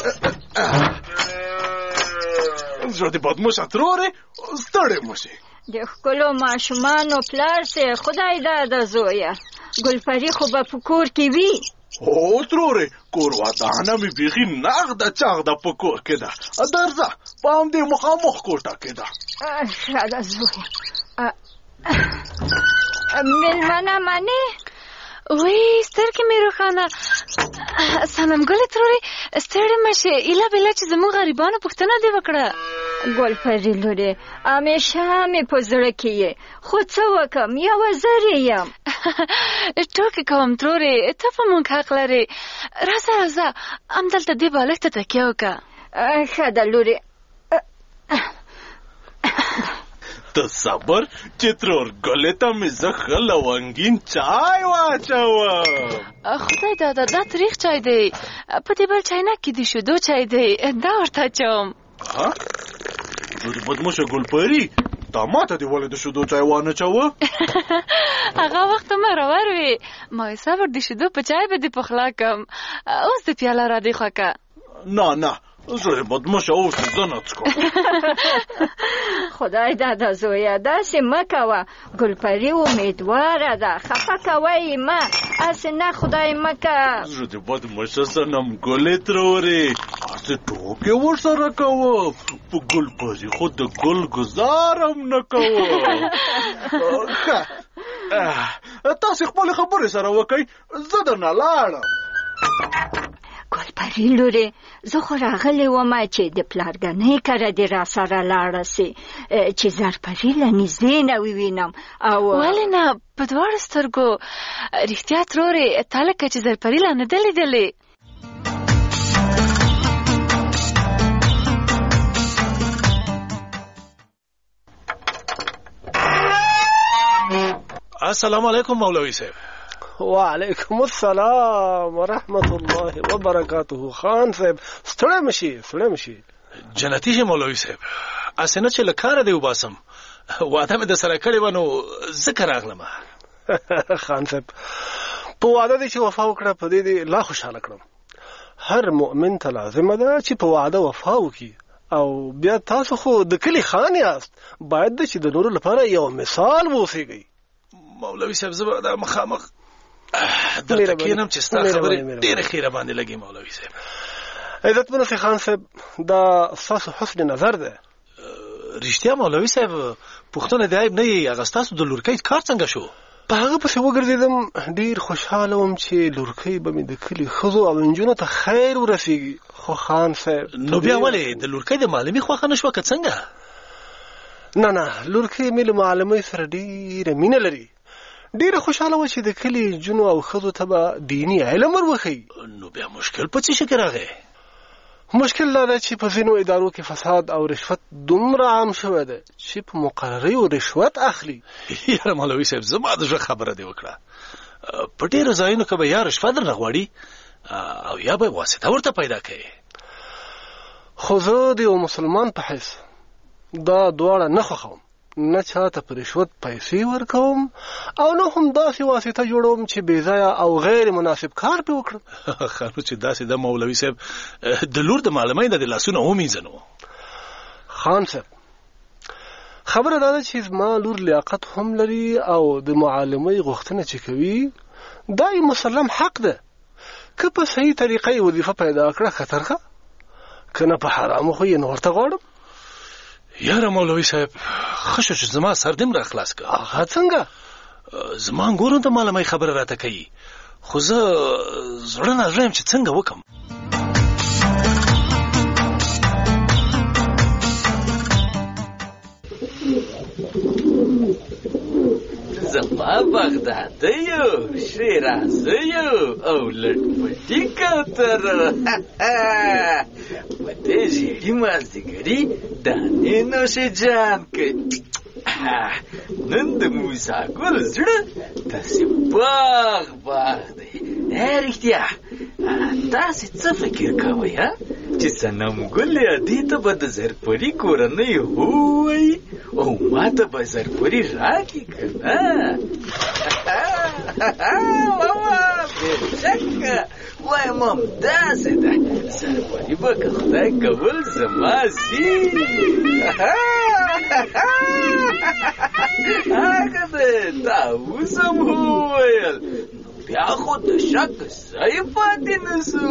زړه دې بدموشه ترورې ستړی مشي. د ښکلو ماشومانو پلار سي خدای داده زویه ګلپري خو به په کور کې وي. او ترورې کور ودانه مې بیخي نغده چاغده په کور کې ده. درځه په همدې مخامخ کوټه کې ده. ښه ده زویه. مېلمانه منې؟ وی سترګې مې روښانه. صنم ګلې ترورې ستړې مه شې. ایله بېله چې زموږ غریبانو پوښتنه دې وکړه. ګلپري لورې همیشه مې په زړه کې یې خو څه وکم یوه زرې یم. ټوکې کوم ترورې ته په موږ حق لرې. راځه راځه همدلته دې بالښت ته تکیه وکړه. ښه ده لورې. ته صبر چې ترور ګلې ته مې زه ښه لونګین چای واچوم. خدای دادا دا تریخ چای دی. په دې بل چاینک کې د شیدو چای دی دا ورته اچوم. نو د بدموشه ګلپري دا ماته دې ولې د شیدو چای وانچوه؟ هغه وخت مه راور وې ما وې صبر د شیدو په چای به دې پخلا کم. اوس د پیاله را دې خوښه. نه زه بدموشه اوس زه نه څښم. خدای داده زویه داسې مه کوه. ګلپري امیدواره ده خفه کوه یې مه. هسې نه خدای مه که. زه د بدموشه صنم ګلې ترورې هسې ټوکې ورسره کوم. په ګلپري خو د ګل ګزار هم نه کوم. ښه تاسې خپلې خبرې سره وکئ زه درنه لاړم. ګلپري لورې زه خو راغلی ومه چې د پلارګنۍ کره دې را سره لاړه سي چې زرپري له نږدې نه ووینم. او ولې نه په دواړو سترګو. رښتیا ترورې تا لکه چې زرپري لا نه ده لیدلې. السلام علیکم مولوی صاحب. وعلیکم السلام ورحمت الله وبرکاته. خان صاحب ستړی مشي. جنتی شي مولوی صاحب. اسنه چې لکاره دی وباسم واده مې د سره کړی ونه ذکر راغلم. خان صاحب په واده دې چې وفا وکړه په دې لا خوشاله کړم. هر مؤمن ته لازمه ده چې په واده وفا وکړي. او بیا تاسو خو د کلی خان یاست باید چې د نورو لپاره یو مثال ووسیږئ. مولوی صاحب زه د مخامخ درته کینم چې ستا خبرې ډېرې خیره باندې لګي. مولوی صاحب عزتمنو سي خان صاحب دا ستاسو حسن نظر ده. رښتیا مولوی صاحب پوښتنه د عیب نه یې. هغه ستاسو د لورکۍ کار څنګه شو؟ په هغه پسې وګرځېدم. ډېر خوشحاله وم چې لورکۍ به مې د کلي ښځو او نجونو ته خیر ورسېږي. خو خان صاحب نو بیا ولې د لورکۍ د معلمي خوښه نه شوه که څنګه؟ نه لورکۍ مې له معلمۍ سره ډېره مینه لري. ډېره خوشحاله وه چې د کلي جنو او ښځو ته به دیني علم وروښیي. نو بیا مشکل په څه شي کې راغی؟ مشکل دا ده چې په ځینو ادارو کې فساد او رشوت دومره عام شوی ده چې په مقرریو رشوت اخلي. یاره مولوي صاحب زما د زړه خبره دې وکړه. په ډېرو ځایونو کې به یا رشوت درنه غواړي او یا به واسطه ورته پیدا کوي. خو زه د یو مسلمان په حیث دا دواړه نه خوښوم. نه چاته په رشوت پیسې ورکوم او نه هم داسې واسطه جوړوم چې بې ځایه او غیر مناسب کار پې وکړم. خانو چې داسې د مولوي صاحب د لور د معلمۍ د لاسونه ومینځنو. خان صاحب خبره دا ده چې زما لور لیاقت هم لري او د معلمۍ غوښتنه چې کوي دا یې مسلم حق ده. که په صحیح طریقه یې وظیفه پیدا کړه خطر ښه، که نه په حرامو خو یې نه ورته غواړم. یاره مولوي صاحب ښه شو چې زما سر دې م را خلاص کړه. هغه څنګه؟ زما انګورم ته معلمۍ خبره راته کوي خو زه زړه نازړه یم چې څنګه وکم. زما بغدادیو شیرازیو او لټپټي کوترو په دې ژیړي مازدیګري دانې نوشې جان کوي. نن د موسی ګل زړه داسې باغ دی. رښتیا تاسې څه فکر کوئ چې صنم ګلې دې ته به د زرپري کورنۍ ووایي او ما ته به زرپري راکړي که نه؟ شکه وایم همداسې ده سرپري به که خدای کول زما سي هغه دی تا اوس هم وویل بیا خو د شک ځای پاتې نه سو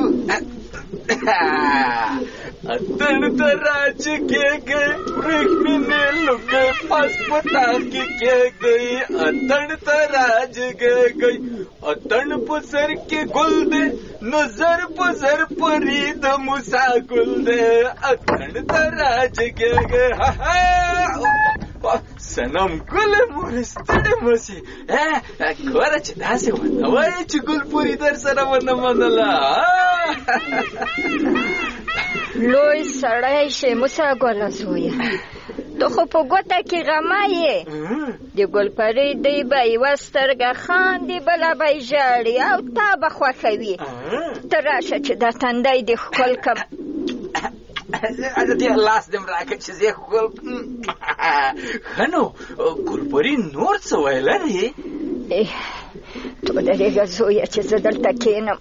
اتن ته راچکېږئ وریښمینې لوګۍ پاسپټاک کې کېږئ اتن ته راجګېږئ اتن په سر کې ګل دی نظر په زر پرې د موسی ګل دی اتن ته راجګېږئ سنم ګل مور ستړې مسې ګوره چې داسې ونه وایې چې ګل پورې در سره ونه منله لوی سړی شې موسی ګله زویه ته خو په ګوته کې غمه یې د ګلپرۍ دی به یوه سترګه خاندي بله به یې ژاړي او تا به خوښوي ته راشه چې دا تندی دې ښکل کړم دې لاس دې م راکړه چې زه ښکل ښه نو ګلپرۍ نور څه ویله دي ته ودرېږه زویه چې زه دلته کښېنم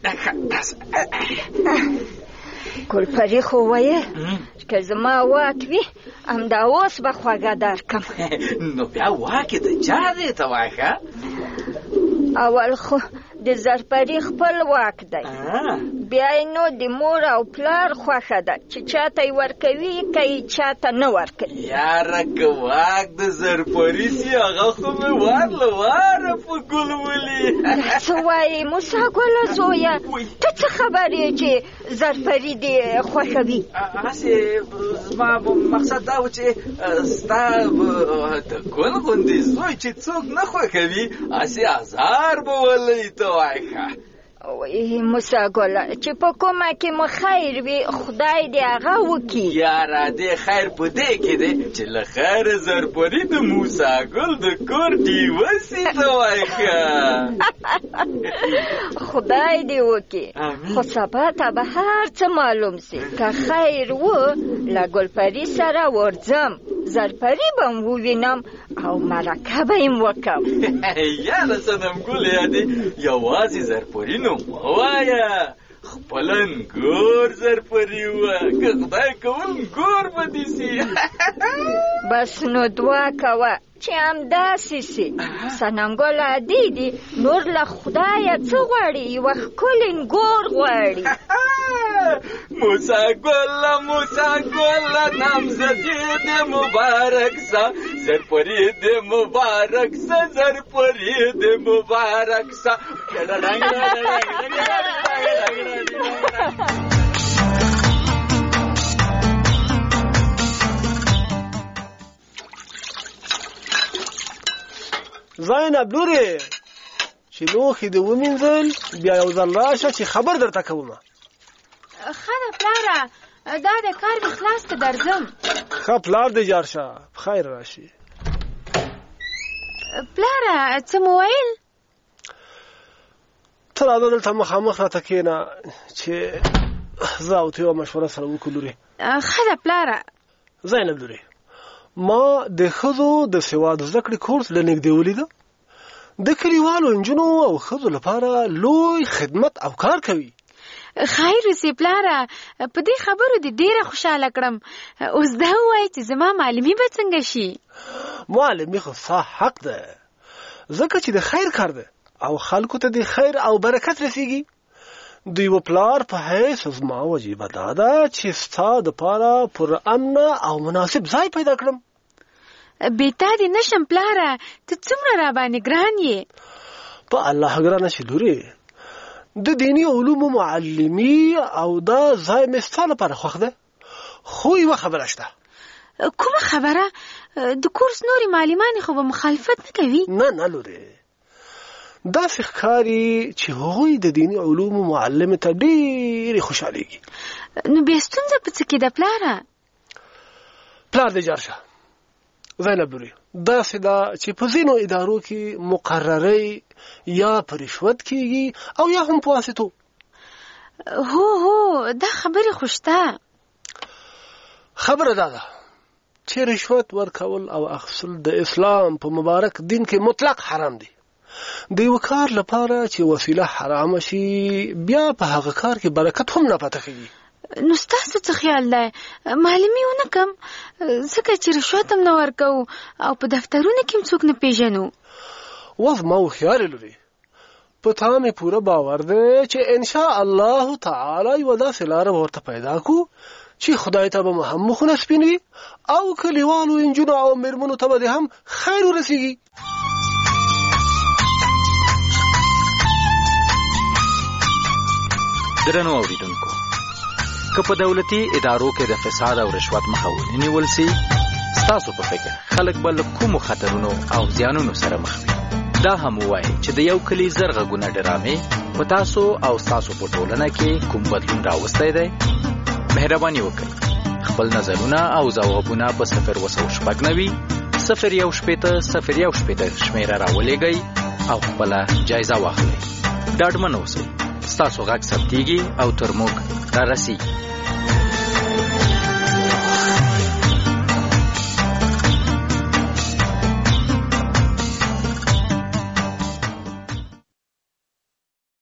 ګلپرۍ خو ویل که زما واک وي همدا اوس به خوږه درکړم نو بیا واک یې د چا دی ته وایه اول خو د زرپري خپل واک دی بیا نو د مور او پلار خوښه ده چې چاته یې ورکوي که یې چاته نه ورکوي یاره که واک د زرپري سي هغه خو مې وار له واره په ګل ولي څه وایې موسی ګله زویه ته څه خبر یې چې زرپري دې خوښوي هسې زما مقصد دا و چې ستا د ګل غوندې زوی چې څوک نه خوښوي هسې ازار به ولئ ته وایه موسی ګله چې په کومه کې مو خیر وي خدای دې هغه وکړي یاره دې خیر په دې کې دی چې له خیره زرپري د موسی ګل د کور ډیوه سي ته وایه خدای دې وکړي خو سبا ته به هر څه معلوم سي که خیر و له ګلپري سره ورځم زرپري به م ووینم او مرکه به یې م وکړم یاره صنم ګل یادې یوازې زرپري نو مه وایه خپل انګور زرپري وه که خدای کول انګور به دې سي بس نو دعا کوه چې همداسې سي صنم ګله دې دي نور له خدایه څه غواړي یوه ښکلې انګور غواړي موسی ګله نامزدې دې مبارک سه زرپري دې مبارک سه زرپري دې مبارک سه زینب لورې چې لوښي دې ومینځل بیا یو ځل راشه چې خبر درته کومه ښه ده پلاره دا د کار مې خلاص که درځم ښه پلار دې جار شه په خیر راشي پلاره څه مو ویل ته راځه دلته مخامخ راته کښېنه چې زه او ته یوه مشوره سره وکړو لورې ښه ده پلاره زینب لورې ما د ښځو د سواد زده کړې کورس له نږدې ولیده د کلیوالو نجونو او ښځو لپاره لوی خدمت او کار کوي خیر وسې پلاره په دې خبرو دې ډېره خوشحاله کړم اوس دا ووایه چې زما معلمي به څنګه شي معلمي خو ستا حق ده ځکه چې د خیر کار ده او خلکو ته د خیر او برکت رسیږي د یوه پلار په حیث زما وجیبه دا ده چې ستا دپاره پر امنه او مناسب ځای پیدا کړم بېتا دې نشم پلاره ته څومره راباندې ګران یې په الله ګرانه شي لورې د دیني علومو معلمي او دا ځای مې ستا لپاره خوښ ده خو یوه خبره شته کومه خبره د کورس نورې معلمانې خو به مخالفت نه کوي نه لورې داسې ښکاري چې هغوی د دیني علومو معلمې ته ډېرې خوشحالېږي نو بیا ستونزه په څه کې ده پلاره پلار دې جار شه زینب لورې داسې ده چې په ځینو ادارو کې مقررۍ یا په رشوت کېږي او یا هم په واسطو هو دا خبرې خو شته خبره دا ده چې رشوت ورکول او اخیستل د اسلام په مبارک دین کې مطلق حرام دي د یو کار لپاره چې وسیله حرامه شي بیا په هغه کار کې برکت هم نه پاتې کېږي. نو ستاسو څه خیال دی؟ معلومي ونه کم ځکه چې رشوت هم نه ورکوو او په دفترونو کې هم څوک نه پیژنو. زما هوښیارې لورې، په تا مې پوره باور دی چې انشاء الله تعالی یوه داسې لاره به ورته پیدا کړو چې خدای ته به مو هم مخونه سپین وي او کلیوالو انجونو او میرمنو ته به هم خیر ورسیږي. درنو اوریدونکو، که په دولتي ادارو کې د فساد او رشوت مخه ونیول سي، ستاسو په فکر خلک به له کومو خطرونو او زیانونو سره مخ وي؟ دا هم ووایي چې د یو کلي زر غږونه ډرامې په تاسو او ستاسو په ټولنه کې کوم بدلون راوستی دی؟ مهرباني وکړئ خپل نظرونه او ځوابونه په 019-017-018 شمیره راولېږئ او خپله جایزه واخلئ. ډاډمن اوسئ، ستاسو غږ ثبتېږي او تر موږ رارسېږي.